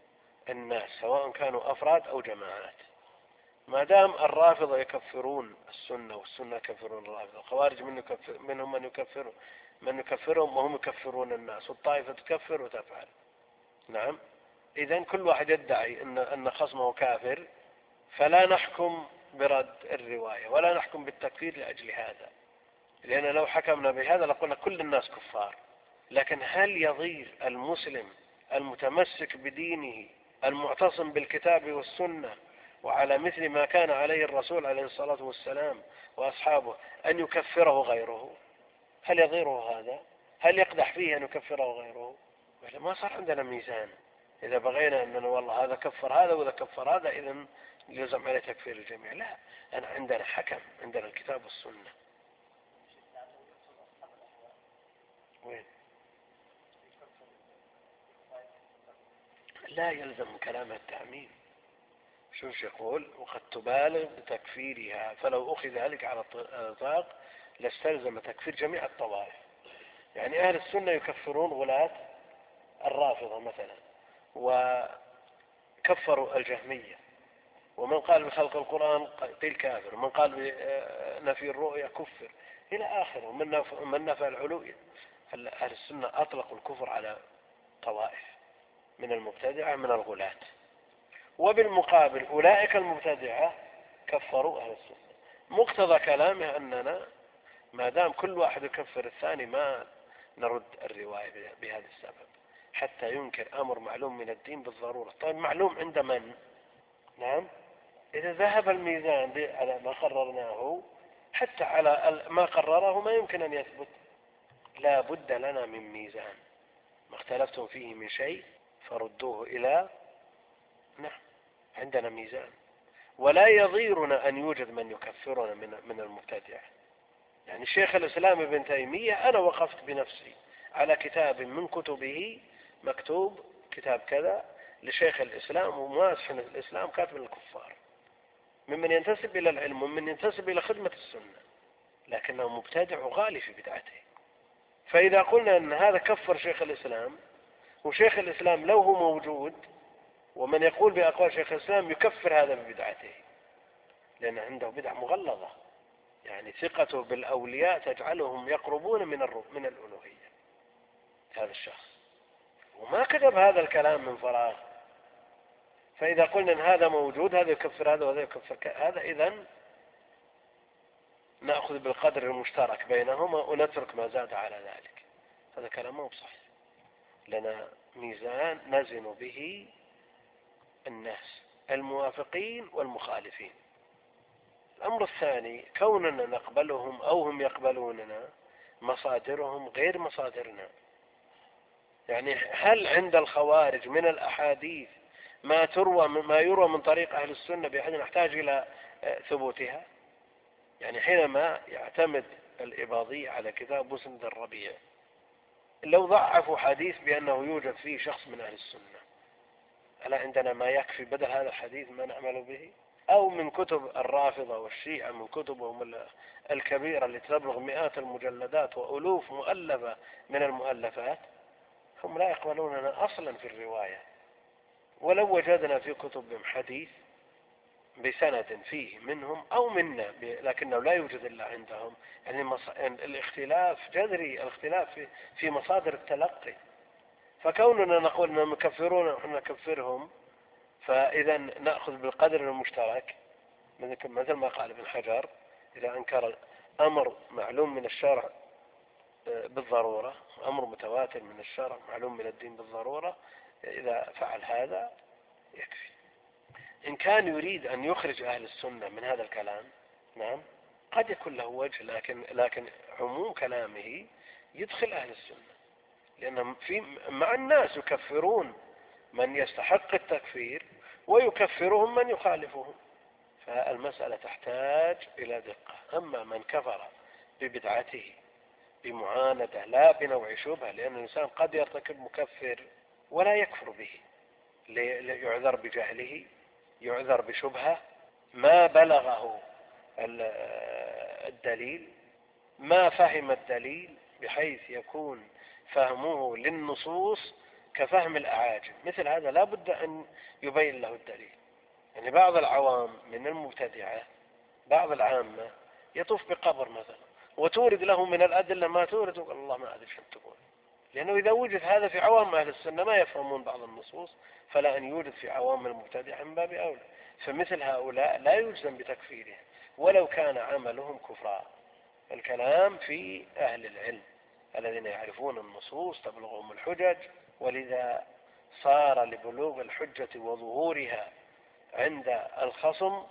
B: الناس سواء كانوا أفراد أو جماعات. ما دام الرافضة يكفرون السنة والسنة يكفرون الرافضة، الخوارج من يكفر منهم من يكفر من يكفرهم وهم يكفرون الناس، والطائفة تكفر وتفعل. نعم، إذن كل واحد يدعي أن أن خصمه كافر، فلا نحكم برد الرواية ولا نحكم بالتكفير لأجل هذا، لأن لو حكمنا بهذا لقلنا كل الناس كفار. لكن هل يضير المسلم المتمسك بدينه المعتصم بالكتاب والسنة وعلى مثل ما كان عليه الرسول عليه الصلاة والسلام وأصحابه أن يكفره غيره؟ هل يضيره هذا؟ هل يقدح فيه أن يكفره غيره؟ ما صار عندنا ميزان. إذا بغينا أننا والله هذا كفر هذا وإذا كفر هذا إذن يلزم عليه تكفير الجميع. لا، أنا عندنا حكم، عندنا الكتاب والسنة. وين؟ لا يلزم كلام التعميم. شوف يقول وقد تبالغ بتكفيرها، فلو أخذ ذلك على الإطلاق لاستلزم تكفير جميع الطوائف. يعني أهل السنة يكفرون غلاة الرافضة مثلا، وكفروا الجهمية، ومن قال بخلق القرآن قيل كافر، ومن قال بنفي الرؤية كفر إلى آخره، ومن نفى العلو. أهل السنة أطلقوا الكفر على طوائف من المبتدعة من الغلاة، وبالمقابل أولئك المبتدعة كفروا أهل السنة. مقتضى كلامه أننا ما دام كل واحد يكفر الثاني ما نرد الرواية بهذا السبب حتى ينكر أمر معلوم من الدين بالضرورة. طيب معلوم عند من؟ نعم، إذا ذهب الميزان على ما قررناه حتى على ما قرره ما يمكن أن يثبت. لا بد لنا من ميزان، ما اختلفتم فيه من شيء فردوه إلى نعم، عندنا ميزان. ولا يضيرنا أن يوجد من يكفرنا من من المبتدع. يعني شيخ الإسلام ابن تيمية أنا وقفت بنفسي على كتاب من كتبه مكتوب كتاب كذا لشيخ الإسلام وماسح الإسلام كاتب الكفار، ممن ينتسب إلى العلم ومن ينتسب إلى خدمة السنة، لكنه مبتدع وغالي في بدعته. فإذا قلنا أن هذا كفر شيخ الإسلام، وشيخ الإسلام لو هو موجود، ومن يقول بأقوال شيخ الإسلام يكفر هذا ببدعته، لأن عنده بدع مغلظة، يعني ثقته بالأولياء تجعلهم يقربون من من الألوهية هذا الشخص، وما كتب هذا الكلام من فراغ. فإذا قلنا أن هذا موجود، هذا يكفر هذا وهذا يكفر هذا، إذن نأخذ بالقدر المشترك بينهما ونترك ما زاد على ذلك. هذا كلام مو صحيح، لنا ميزان نزن به الناس الموافقين والمخالفين. الأمر الثاني، كوننا نقبلهم أو هم يقبلوننا، مصادرهم غير مصادرنا. يعني هل عند الخوارج من الأحاديث ما تروى ما يروى من طريق أهل السنة بحيث نحتاج إلى ثبوتها؟ يعني حينما يعتمد الإباضي على كتاب مسند الربيع، لو ضعفوا حديث بأنه يوجد فيه شخص من أهل السنة، ألا عندنا ما يكفي بدل هذا الحديث ما نعمل به؟ أو من كتب الرافضة والشيعة، من كتبهم الكبيرة اللي تبلغ مئات المجلدات وألوف مؤلفة من المؤلفات، هم لا يقبلوننا أصلا في الرواية. ولو وجدنا في كتبهم حديث بسند فيه منهم أو منا لكنه لا يوجد إلا عندهم، يعني الاختلاف جذري، الاختلاف في مصادر التلقي. فكوننا نقول أنهم يكفرون ونحن نكفرهم، فإذا نأخذ بالقدر المشترك، مثل ما قال ابن حجر: إذا أنكر أمر معلوم من الشرع بالضرورة، أمر متواتر من الشرع معلوم من الدين بالضرورة، إذا فعل هذا يكفي. إن كان يريد أن يخرج أهل السنة من هذا الكلام، نعم، قد يكون له وجه، لكن لكن عموم كلامه يدخل أهل السنة، لأن في مع الناس يكفرون من يستحق التكفير ويكفرهم من يخالفهم، فالمسألة تحتاج إلى دقة. أما من كفر ببدعته بمعاندة لا بنوع شبهة، لأن الإنسان قد يرتكب مكفر ولا يكفر به، يعذر بجهله، يعذر بشبهة، ما بلغه الدليل، ما فهم الدليل بحيث يكون فهمه للنصوص كفهم الأعاجم، مثل هذا لا بد أن يبين له الدليل. يعني بعض العوام من المبتدعة، بعض العامة يطوف بقبر مثلا وتورد له من الأدلة ما تورد، وقال الله ما أدري شو تقول، لأنه إذا وجد هذا في عوام أهل السنة ما يفهمون بعض النصوص، فلا أن يوجد في عوام المبتدعة من باب أولى. فمثل هؤلاء لا يجزم بتكفيرهم ولو كان عملهم كفرا. الكلام في أهل العلم الذين يعرفون النصوص تبلغهم الحجج، ولذا صار لبلوغ الحجة وظهورها عند الخصم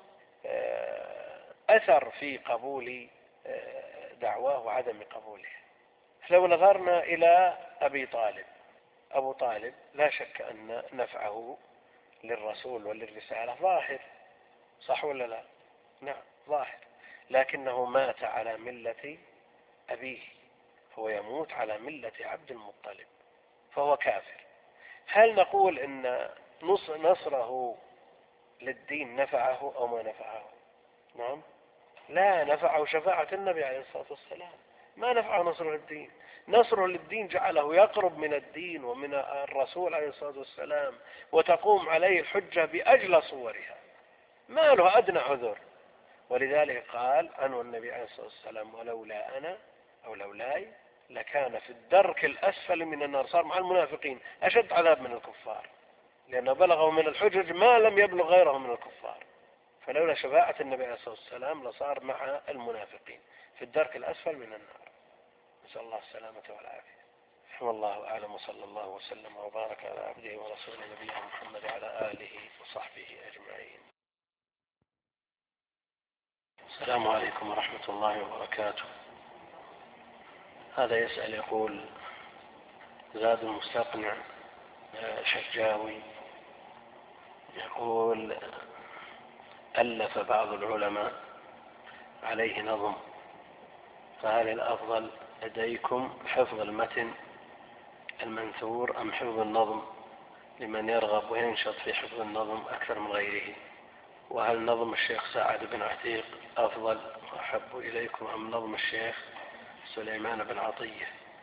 B: أثر في قبول دعواه وعدم قبوله. لو نظرنا إلى أبي طالب، أبو طالب لا شك أن نفعه للرسول وللرسالة ظاهر، صح ولا لا؟ نعم ظاهر، لكنه مات على ملة أبيه، هو يموت على ملة عبد المطلب، فهو كافر. هل نقول إن نصره للدين نفعه أو ما نفعه؟ نعم، لا، نفعه شفاعة النبي عليه الصلاة والسلام، ما نفعه نصره للدين. نصره للدين جعله يقرب من الدين ومن الرسول عليه الصلاة والسلام، وتقوم عليه الحجة بأجل صورها، ما له أدنى عذر. ولذلك قال عنه النبي عليه الصلاة والسلام: ولولا أنا أو لولاي لكان في الدرك الأسفل من النار. صار مع المنافقين أشد عذاب من الكفار، لأنه بلغوا من الحجج ما لم يبلغ غيرهم من الكفار. فلولا شفاعة النبي عليه الصلاة والسلام لصار مع المنافقين في الدرك الأسفل من النار. نسأل الله السلامة والعافية. والله أعلم، وصلى الله وسلم وبارك على عبده ورسوله نبينا محمد وعلى آله وصحبه أجمعين. السلام عليكم ورحمة الله وبركاته. هذا يسأل يقول: زاد المستقنع شجاوي يقول: ألف بعض العلماء عليه نظم، فهل الأفضل لديكم حفظ المتن المنثور أم حفظ النظم؟ لمن يرغب وينشط في حفظ النظم أكثر من غيره؟ وهل نظم الشيخ سعد بن عتيق أفضل وأحب إليكم أم نظم الشيخ سليمان بن عطية؟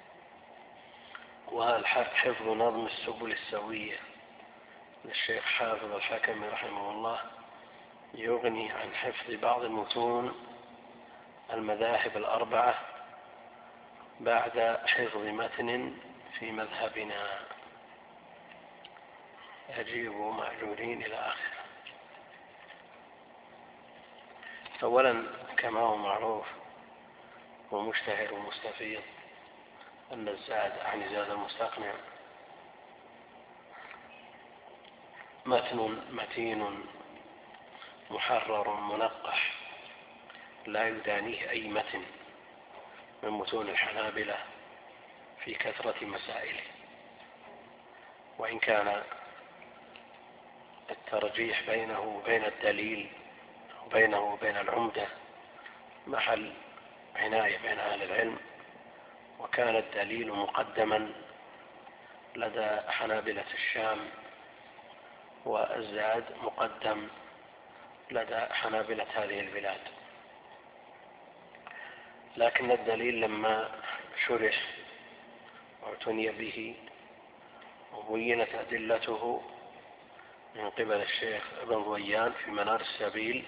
B: وهل حفظ نظم السبل السوية للشيخ حافظ الحكمي رحمه الله يغني عن حفظ بعض المتون المذاهب الأربعة بعد حفظ متن في مذهبنا؟ أجيبوا مأجورين إلى آخره. أولا كما هو معروف ومشتهر ومستفيض أن الزاد عن زاد المستقنع متن متين محرر منقح لا يدانيه أي متن من متون الحنابلة في كثرة مسائله، وإن كان الترجيح بينه وبين الدليل وبينه وبين العمدة محل عناية بين أهل العلم، وكان الدليل مقدما لدى حنابلة الشام والزاد مقدم لدى حنابلة هذه البلاد. لكن الدليل لما شرح واعتني به وبينت أدلته من قبل الشيخ ابن ضويان في منار السبيل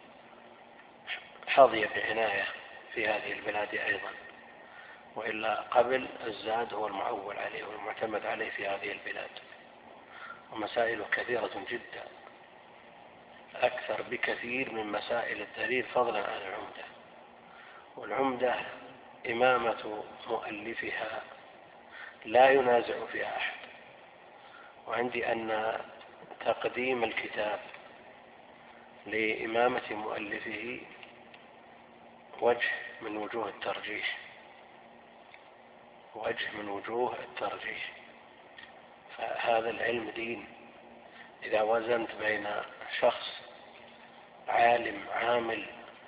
B: حظي بعناية في هذه البلاد أيضا، وإلا قبل الزاد هو المعول عليه والمعتمد عليه في هذه البلاد، ومسائله كثيرة جدا أكثر بكثير من مسائل الدليل فضلا عن العمدة. والعمدة إمامة مؤلفها لا ينازع فيها أحد، وعندي أن تقديم الكتاب لإمامة مؤلفه وجه من وجوه الترجيح وجه من وجوه الترجيح فهذا العلم دين. إذا وزنت بين شخص عالم عامل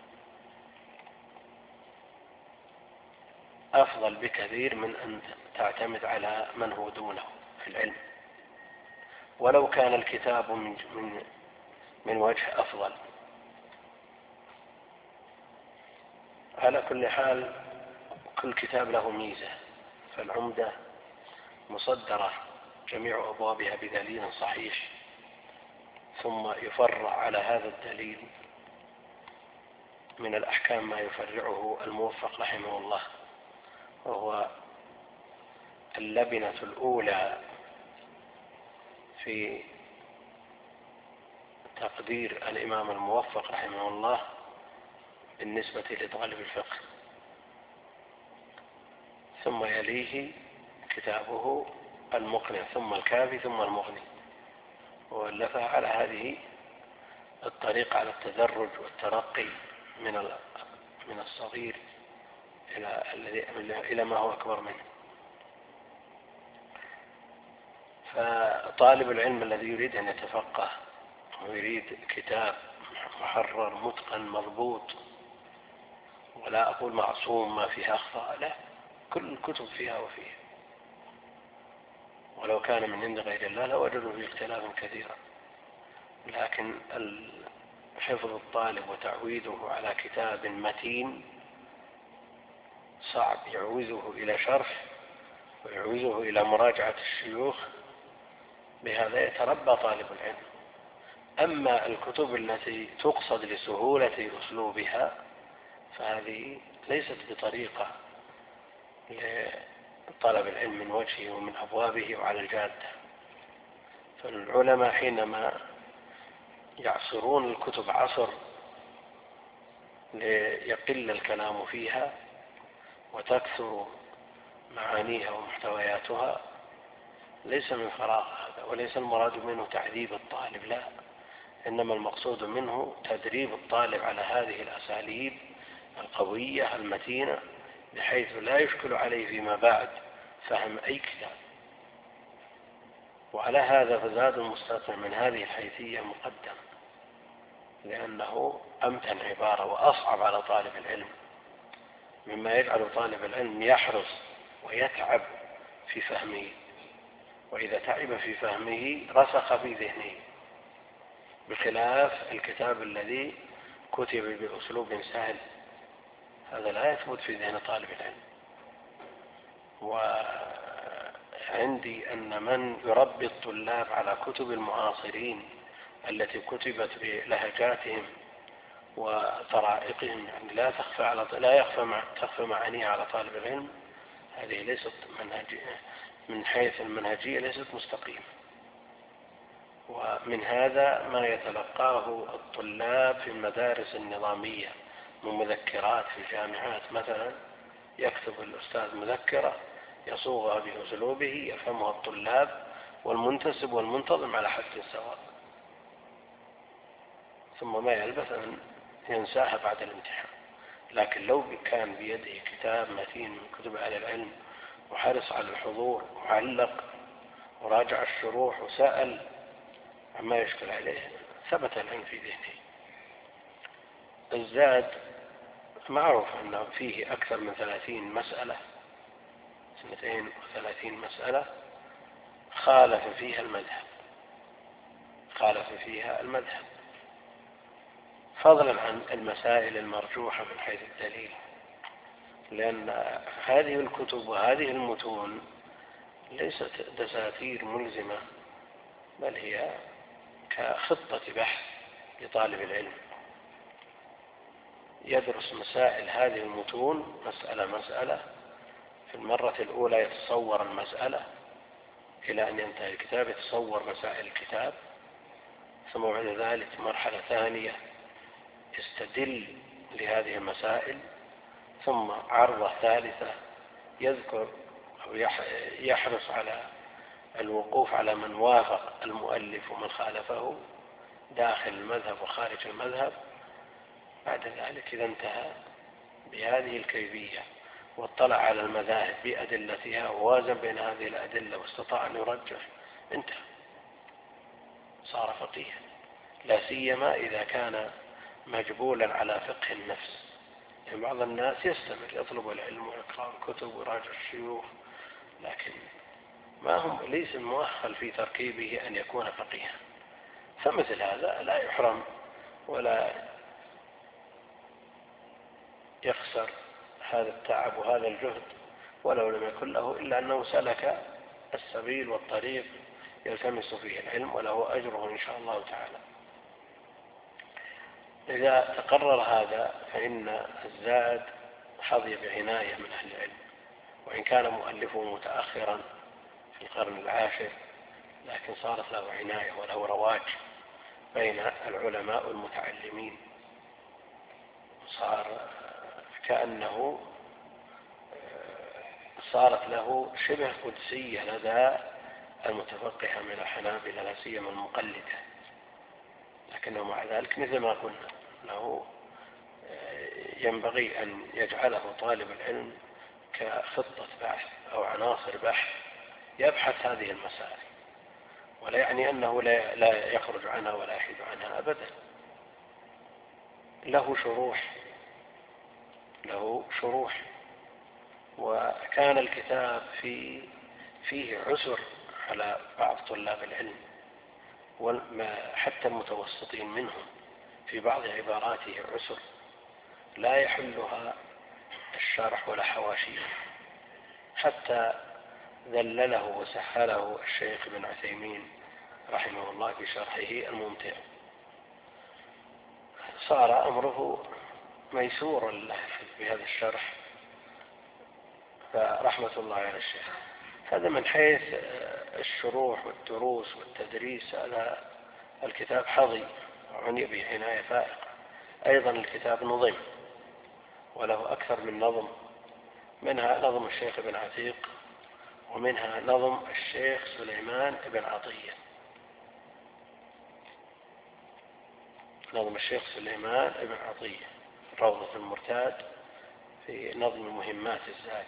B: أفضل بكثير من أن تعتمد على من هو دونه في العلم، ولو كان الكتاب من, من, من وجه أفضل. على كل حال كل كتاب له ميزة، فالعمدة مصدرة جميع أبوابها بدليل صحيح، ثم يفرع على هذا الدليل من الأحكام ما يفرعه الموفق رحمه الله، وهو اللبنة الأولى في تقدير الإمام الموفق رحمه الله بالنسبة لطالب الفقه. ثم يليه كتابه المقنع، ثم الكافي، ثم المغني، وألفها على هذه الطريقة، على التدرج والترقي من من الصغير إلى إلى ما هو أكبر منه. فطالب العلم الذي يريد أن يتفقه ويريد كتاب محرر متقن مضبوط، ولا أقول معصوم ما فيها أخطاء، لا، كل الكتب فيها وفيها، ولو كان من عند غير الله لوجدوا فيه اختلافا كثيرا، لكن حفظ الطالب وتعويده على كتاب متين صعب، يعوزه إلى شرح ويعوزه إلى مراجعة الشيوخ، بهذا يتربى طالب العلم. أما الكتب التي تقصد لسهولة أسلوبها فهذه ليست بطريقة لطلب العلم من وجهه ومن أبوابه وعلى الجادة. فالعلماء حينما يعصرون الكتب عصر ليقل الكلام فيها وتكثر معانيها ومحتوياتها ليس من فراغ هذا، وليس المراد منه تعذيب الطالب، لا، إنما المقصود منه تدريب الطالب على هذه الأساليب القوية المتينة بحيث لا يشكل عليه فيما بعد فهم أي كتاب. وعلى هذا فزاد المستقنع من هذه الحيثية مقدم، لأنه أمتن عبارة وأصعب على طالب العلم، مما يجعل طالب العلم يحرص ويتعب في فهمه وإذا تعب في فهمه رسخ في ذهنه، بخلاف الكتاب الذي كتب بأسلوب سهل، هذا لا يثبت في ذهن طالب العلم. وعندي أن من يربي الطلاب على كتب المعاصرين التي كتبت بلهجاتهم وطرائقهم، يعني لا تخفى على لا يخفى مع تخفى معانيها على طالب العلم، هذه ليست منهجية من حيث المنهجية، ليست مستقيمة. ومن هذا ما يتلقاه الطلاب في المدارس النظامية من مذكرات في الجامعات مثلا، يكتب الأستاذ مذكرة يصوغها بأسلوبه يفهمها الطلاب والمنتسب والمنتظم على حد سواء، ثم ما يلبث أن ينساها بعد الامتحان. لكن لو كان بيده كتاب متين من كتب أهل العلم وحرص على الحضور وعلق وراجع الشروح وسأل عما يشكل عليه، ثبت العلم في ذهنه. الزاد معروف أنه فيه أكثر من ثلاثين مسألة، اثنتين وثلاثين مسألة خالف فيها المذهب خالف فيها المذهب فضلا عن المسائل المرجوحة من حيث الدليل، لأن هذه الكتب وهذه المتون ليست دساتير ملزمة، بل هي كخطة بحث لطالب العلم، يدرس مسائل هذه المتون مسألة مسألة، في المرة الأولى يتصور المسألة إلى أن ينتهي الكتاب، يتصور مسائل الكتاب، ثم بعد ذلك مرحلة ثانية يستدل لهذه المسائل، ثم عرضة ثالثة يذكر أو يحرص على الوقوف على من وافق المؤلف ومن خالفه داخل المذهب وخارج المذهب. بعد ذلك إذا انتهى بهذه الكيفية واطلع على المذاهب بأدلتها ووازن بين هذه الأدلة واستطاع أن يرجح، انتهى، صار فقيها، لا سيما إذا كان مجبولا على فقه النفس. يعني بعض الناس يستمر يطلب العلم ويقرأ الكتب ويراجع الشيوخ، لكن ما هم ليس المؤهل في تركيبه أن يكون فقيها، فمثل هذا لا يحرم ولا يخسر هذا التعب وهذا الجهد ولو لم يكن له إلا أنه سلك السبيل والطريق يلتمس فيه العلم، وله أجره إن شاء الله تعالى. إذا تقرر هذا فإن الزاد حظي بعناية من أهل العلم، وإن كان مؤلفه متأخرا في القرن العاشر، لكن صارت له عناية وله رواج بين العلماء المتعلمين، صار كأنه صارت له شبه قدسية لدى المتفقه من الحنابلة لا سيما المقلدة، لكنه مع ذلك مثل ما قلنا له ينبغي أن يجعله طالب العلم كخطة بحث أو عناصر بحث يبحث هذه المسائل، ولا يعني أنه لا يخرج عنها ولا يحيد عنها أبدا. له شروح له شروح وكان الكتاب في فيه عسر على بعض طلاب العلم وحتى المتوسطين منهم، في بعض عباراته عسر لا يحلها الشرح ولا حواشيه، حتى ذلله وسهله الشيخ ابن عثيمين رحمه الله في شرحه الممتع، صار أمره ميسور له بهذا الشرح، فرحمة الله على الشيخ. هذا من حيث الشروح والدروس والتدريس، هذا الكتاب حظي وعني به عناية فائقة. أيضا الكتاب نظم وله أكثر من نظم، منها نظم الشيخ ابن عتيق، ومنها نظم الشيخ سليمان ابن عطية نظم الشيخ سليمان ابن عطية روضة المرتاد في نظم مهمات الزاد،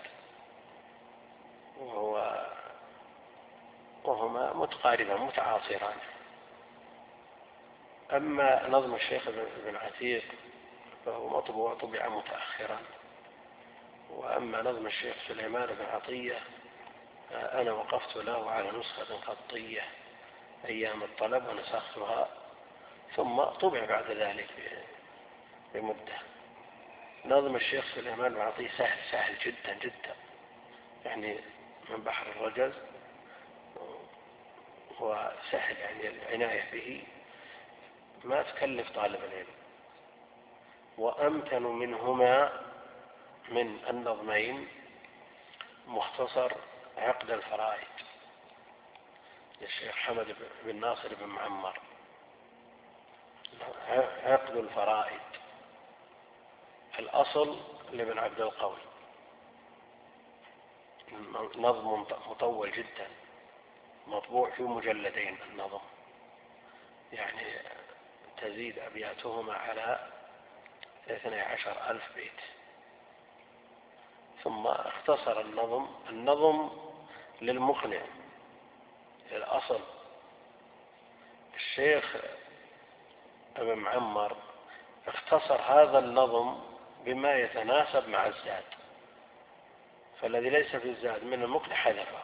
B: وهو وهما متقاربان متعاصران. أما نظم الشيخ ابن عتيق فهو مطبوع طبع متأخرا، وأما نظم الشيخ سليمان بن عطية أنا وقفت له على نسخة خطية أيام الطلب ونسختها، ثم طبع بعد ذلك بمدة. نظم الشيخ سليمان العطية سهل سهل جدا جدا، يعني من بحر الرجز، وسهل يعني العناية به، ما تكلف طالب العلم. وأمكن منهما من النظمين مختصر عقد الفرائد للشيخ حمد بن ناصر بن معمر. عقد الفرائد الأصل لابن عبد القوي، نظم مطول جدا مطبوع في مجلدين. النظم يعني تزيد أبياتهما على اثني عشر ألف بيت. ثم اختصر النظم النظم للمقنع الأصل الشيخ ابن معمر اختصر هذا النظم بما يتناسب مع الزاد، فالذي ليس في الزاد من المقنع حذفه.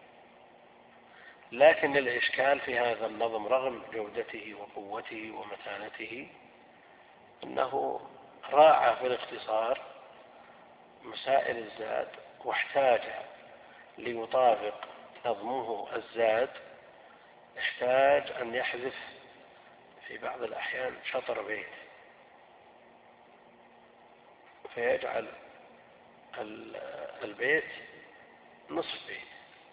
B: لكن الإشكال في هذا النظم رغم جودته وقوته ومتانته أنه راعى في الاختصار مسائل الزاد، واحتاج ليطابق نظمه الزاد، احتاج أن يحذف في بعض الأحيان شطر بيت، فيجعل البيت نصف بيت،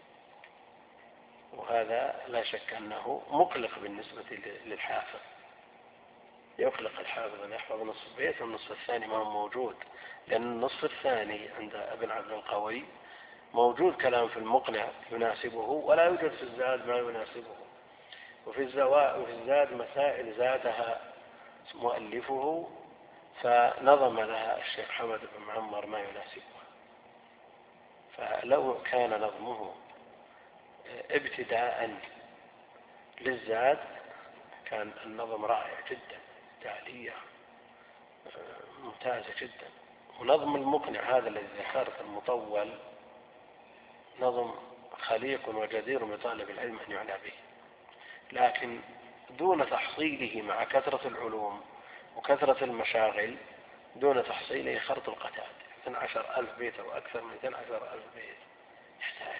B: وهذا لا شك أنه مقلق بالنسبة للحافظ. يقلق الحافظ أن يحفظ نصف بيت والنصف الثاني ما هو موجود، لأن النصف الثاني عند ابن عبد القوي موجود كلام في المقنع يناسبه، ولا يوجد في الزاد ما يناسبه. وفي الزاد مسائل زادها مؤلفه، فنظم لها الشيخ حمد بن معمر ما يناسبها. فلو كان نظمه ابتداء للزاد كان النظم رائع جدا، تعلية ممتازة جدا. ونظم المقنع هذا الذي ذكرت المطول نظم خليق وجدير بطالب العلم أن يعنى به، لكن دون تحصيله مع كثرة العلوم وكثرة المشاغل، دون تحصيله خرط القتاد اثني عشر ألف بيت أو أكثر من اثني عشر ألف بيت يحتاج.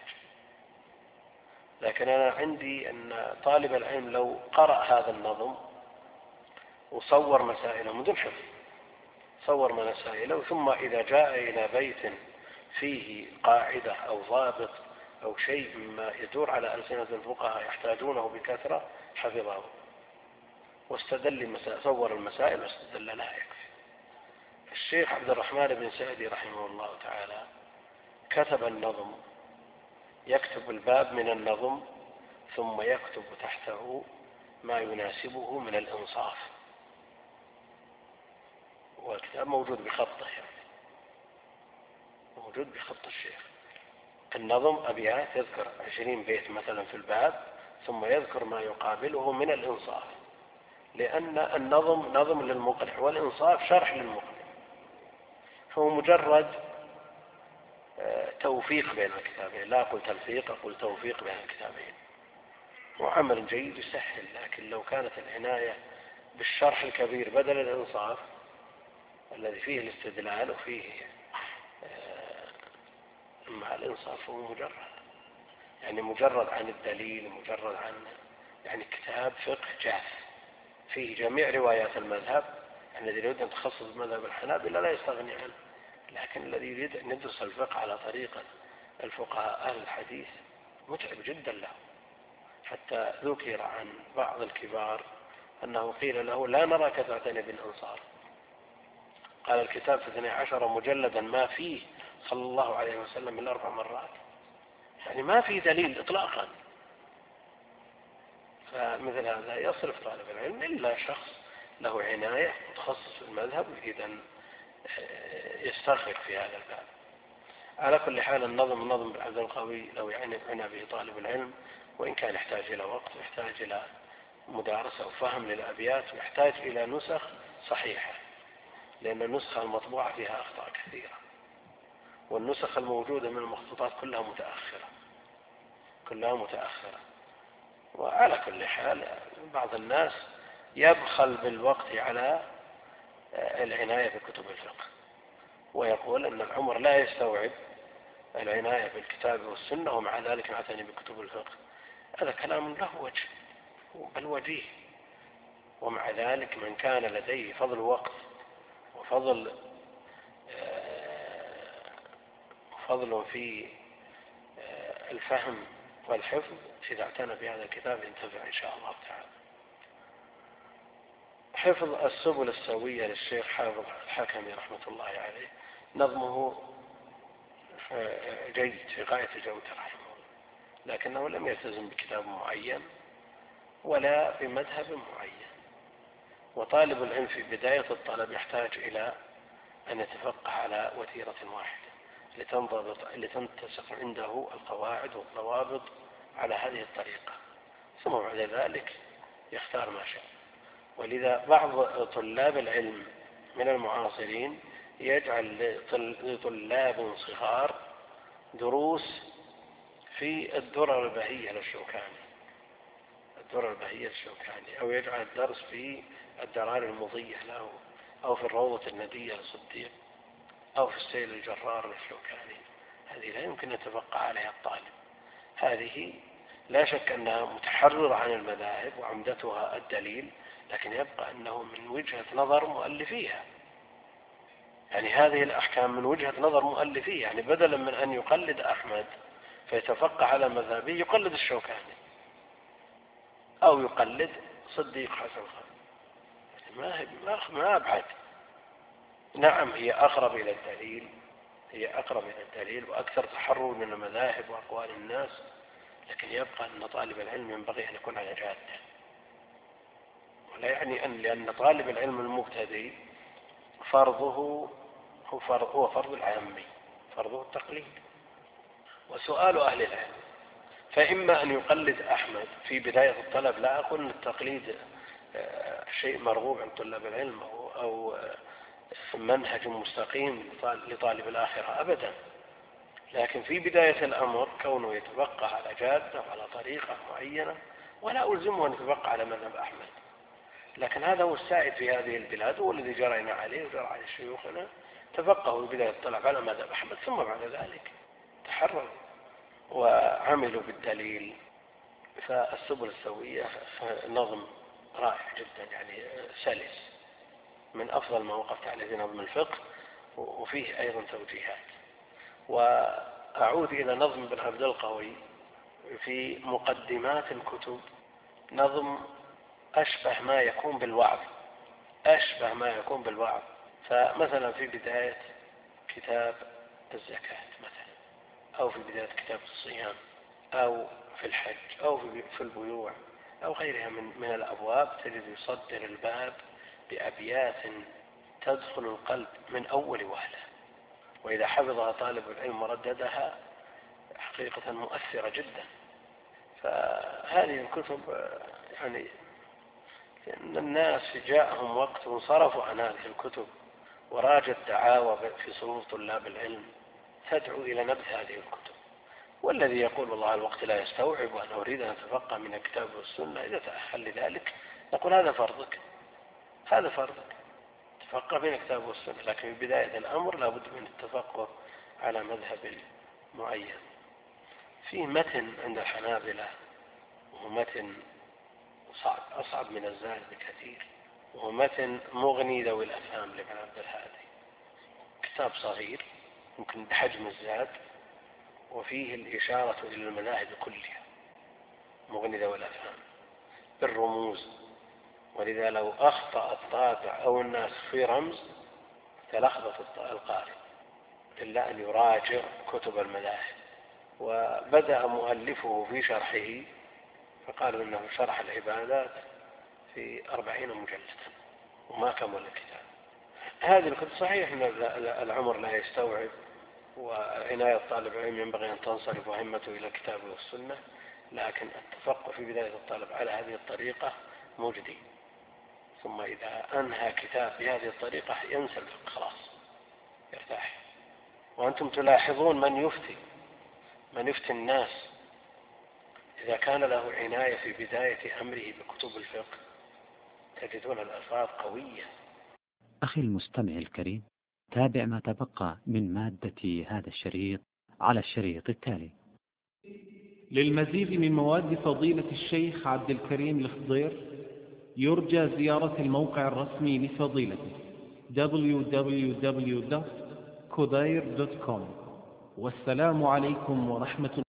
B: لكن أنا عندي أن طالب العلم لو قرأ هذا النظم وصور مسائله من دون حفظ، صور مسائله، ثم إذا جاء إلى بيت فيه قاعدة أو ضابط أو شيء مما يدور على ألسنة الفقهاء يحتاجونه بكثرة حفظه واستدل مسائل، صور المسائل واستدل لها يكفي. الشيخ عبد الرحمن بن سعدي رحمه الله تعالى كتب النظم، يكتب الباب من النظم ثم يكتب تحته ما يناسبه من الإنصاف، والكتاب موجود بخطه، يعني موجود بخط الشيخ. النظم أبيات يذكر عشرين بيت مثلا في الباب، ثم يذكر ما يقابله من الإنصاف، لأن النظم نظم للمقنع والإنصاف شرح للمقنع، هو مجرد توفيق بين الكتابين، لا أقول تلفيق، أقول توفيق بين الكتابين، وعمل جيد يسهل. لكن لو كانت العناية بالشرح الكبير بدل الإنصاف الذي فيه الاستدلال وفيه مع الإنصاف هو مجرد يعني مجرد عن الدليل، مجرد عن يعني كتاب فقه جاف فيه جميع روايات المذهب. يعني الذي يريد أن يتخصص بمذهب الحنابلة لا يستغني عنه، لكن الذي يريد أن يدرس الفقه على طريقة الفقهاء أهل الحديث متعب جدا له. حتى ذكر عن بعض الكبار أنه قيل له لا نراك تعتني بالأنصار، قال الكتاب في اثني عشر مجلدا ما فيه صلى الله عليه وسلم من أربع مرات، يعني ما في دليل إطلاقا. فمثل هذا يصرف طالب العلم إلا شخص له عناية متخصص في المذهب يريد أن يسترخق في هذا الباب. على كل حال النظم النظم عبد القوي لو يعني عنى به طالب العلم، وإن كان يحتاج إلى وقت ويحتاج إلى مدارسة وفهم للأبيات ويحتاج إلى نسخ صحيحة، لأن النسخة المطبوعة فيها أخطاء كثيرة، والنسخ الموجودة من المخطوطات كلها متأخرة، كلها متأخرة. وعلى كل حال بعض الناس يبخل بالوقت على العناية بكتب الفقه، ويقول أن العمر لا يستوعب العناية بالكتاب والسنة ومع ذلك نعتني بكتب الفقه. هذا كلام له وجه بل وجيه. ومع ذلك من كان لديه فضل وقت وفضل فضل في الفهم والحفظ إذا اعتنى بهذا الكتاب ينتفع إن شاء الله تعالى. حفظ السبل السوية للشيخ حافظ الحكمي رحمة الله عليه نظمه جيد في غاية الجودة رحمه الله، لكنه لم يلتزم بكتاب معين ولا بمذهب معين. وطالب العلم في بداية الطلب يحتاج إلى أن يتفقه على وتيرة واحدة لتنضبط لتنتسق عنده القواعد والضوابط على هذه الطريقة، ثم بعد ذلك يختار ما شاء. ولذا بعض طلاب العلم من المعاصرين يجعل لطلاب صغار دروس في الدرر البهية للشوكاني الدرر البهية للشوكاني أو يجعل الدرس في الدرار المضية له أو في الروضة الندية للصديق أو في السيل الجرار للشوكاني. هذه لا يمكن أن يتفقه عليها الطالب. هذه لا شك أنها متحررة عن المذاهب وعمدتها الدليل، لكن يبقى أنه من وجهة نظر مؤلفيها. يعني هذه الأحكام من وجهة نظر مؤلفيها، يعني بدلا من أن يقلد أحمد فيتفقه على مذهبه يقلد الشوكاني أو يقلد صديق حسن خان. ما أبعد. نعم هي أقرب إلى الدليل هي أقرب إلى الدليل وأكثر تحرر من المذاهب وأقوال الناس، لكن يبقى أن طالب العلم ينبغي أن يكون على جادة. ولا يعني أن لأن طالب العلم المبتدئ فرضه هو فرض, هو فرض العامي، فرضه التقليد. وسؤال أهل العلم فإما أن يقلد أحمد في بداية الطلب، لا أقول أن التقليد شيء مرغوب عند طلاب العلم أو منهج مستقيم لطالب الآخرة أبدا، لكن في بداية الأمر كونه يتبقى على جادة وعلى طريقة معينة، ولا ألزمه أن يتبقى على مذهب أحمد. لكن هذا هو السائد في هذه البلاد والذي جرينا عليه وجرى على شيوخنا، تفقهوا في بداية الطلب على مذهب أحمد ثم بعد ذلك تحرروا وعملوا بالدليل. فالسبل السوية نظم رائع جدا، يعني سلس، من أفضل ما وقفت عليه في نظم الفقه، وفيه أيضا توجيهات. وأعود إلى نظم بن عبد القوي في مقدمات الكتب، نظم أشبه ما يكون بالوعظ أشبه ما يكون بالوعظ. فمثلا في بداية كتاب الزكاة مثلا، أو في بداية كتاب الصيام، أو في الحج، أو في البيوع، أو غيرها من, من الأبواب، تجد يصدر الباب بأبيات تدخل القلب من أول وهلة، وإذا حفظها طالب العلم ورددها حقيقة مؤثرة جدا. فهذه الكتب يعني إن الناس جاءهم وقت وانصرفوا عن هذه الكتب، وراجت دعاوى في صفوف طلاب العلم تدعو إلى نبذ هذه الكتب. والذي يقول والله الوقت لا يستوعب وأنا أريد أن أتفقه من الكتاب والسنة، إذا تأهل لذلك نقول هذا فرضك هذا فرضك تفقه من الكتاب والسنة، لكن في بداية الأمر لابد من التفقه على مذهب معين. في متن عند الحنابلة وهو متن صعب أصعب من الزاد بكثير، وهو متن مغني ذوي الأفهام لابن عبد الهادي، كتاب صغير يمكن بحجم الزاد، وفيه الإشارة إلى المذاهب كلها، مغني ذوي الأفهام بالرموز. ولذا لو أخطأ الطابع أو الناس في رمز تلخبط القارئ، إلا أن يراجع كتب المذاهب. وبدأ مؤلفه في شرحه فقالوا إنه شرح العبادات في أربعين مجلدا وما كمل الكتاب. هذه الكتب صحيح أن العمر لا يستوعب، وعناية طالب العلم ينبغي أن تنصرف همته إلى الكتاب والسنة، لكن التفقه في بداية الطالب على هذه الطريقة مجدي. ثم إذا أنهى كتاب بهذه الطريقة ينسى الفقه خلاص يرتاح. وأنتم تلاحظون من يفتي من يفتي الناس إذا كان له عناية في بداية أمره بكتب الفقه تجدون الألفاظ قوية.
D: أخي المستمع الكريم، تابع ما تبقى من مادة هذا الشريط على الشريط التالي.
A: للمزيد من مواد فضيلة الشيخ عبد الكريم الخضير يرجى زيارة الموقع الرسمي لفضيلته دبليو دبليو دبليو دوت كوداير دوت كوم. والسلام عليكم ورحمة الله.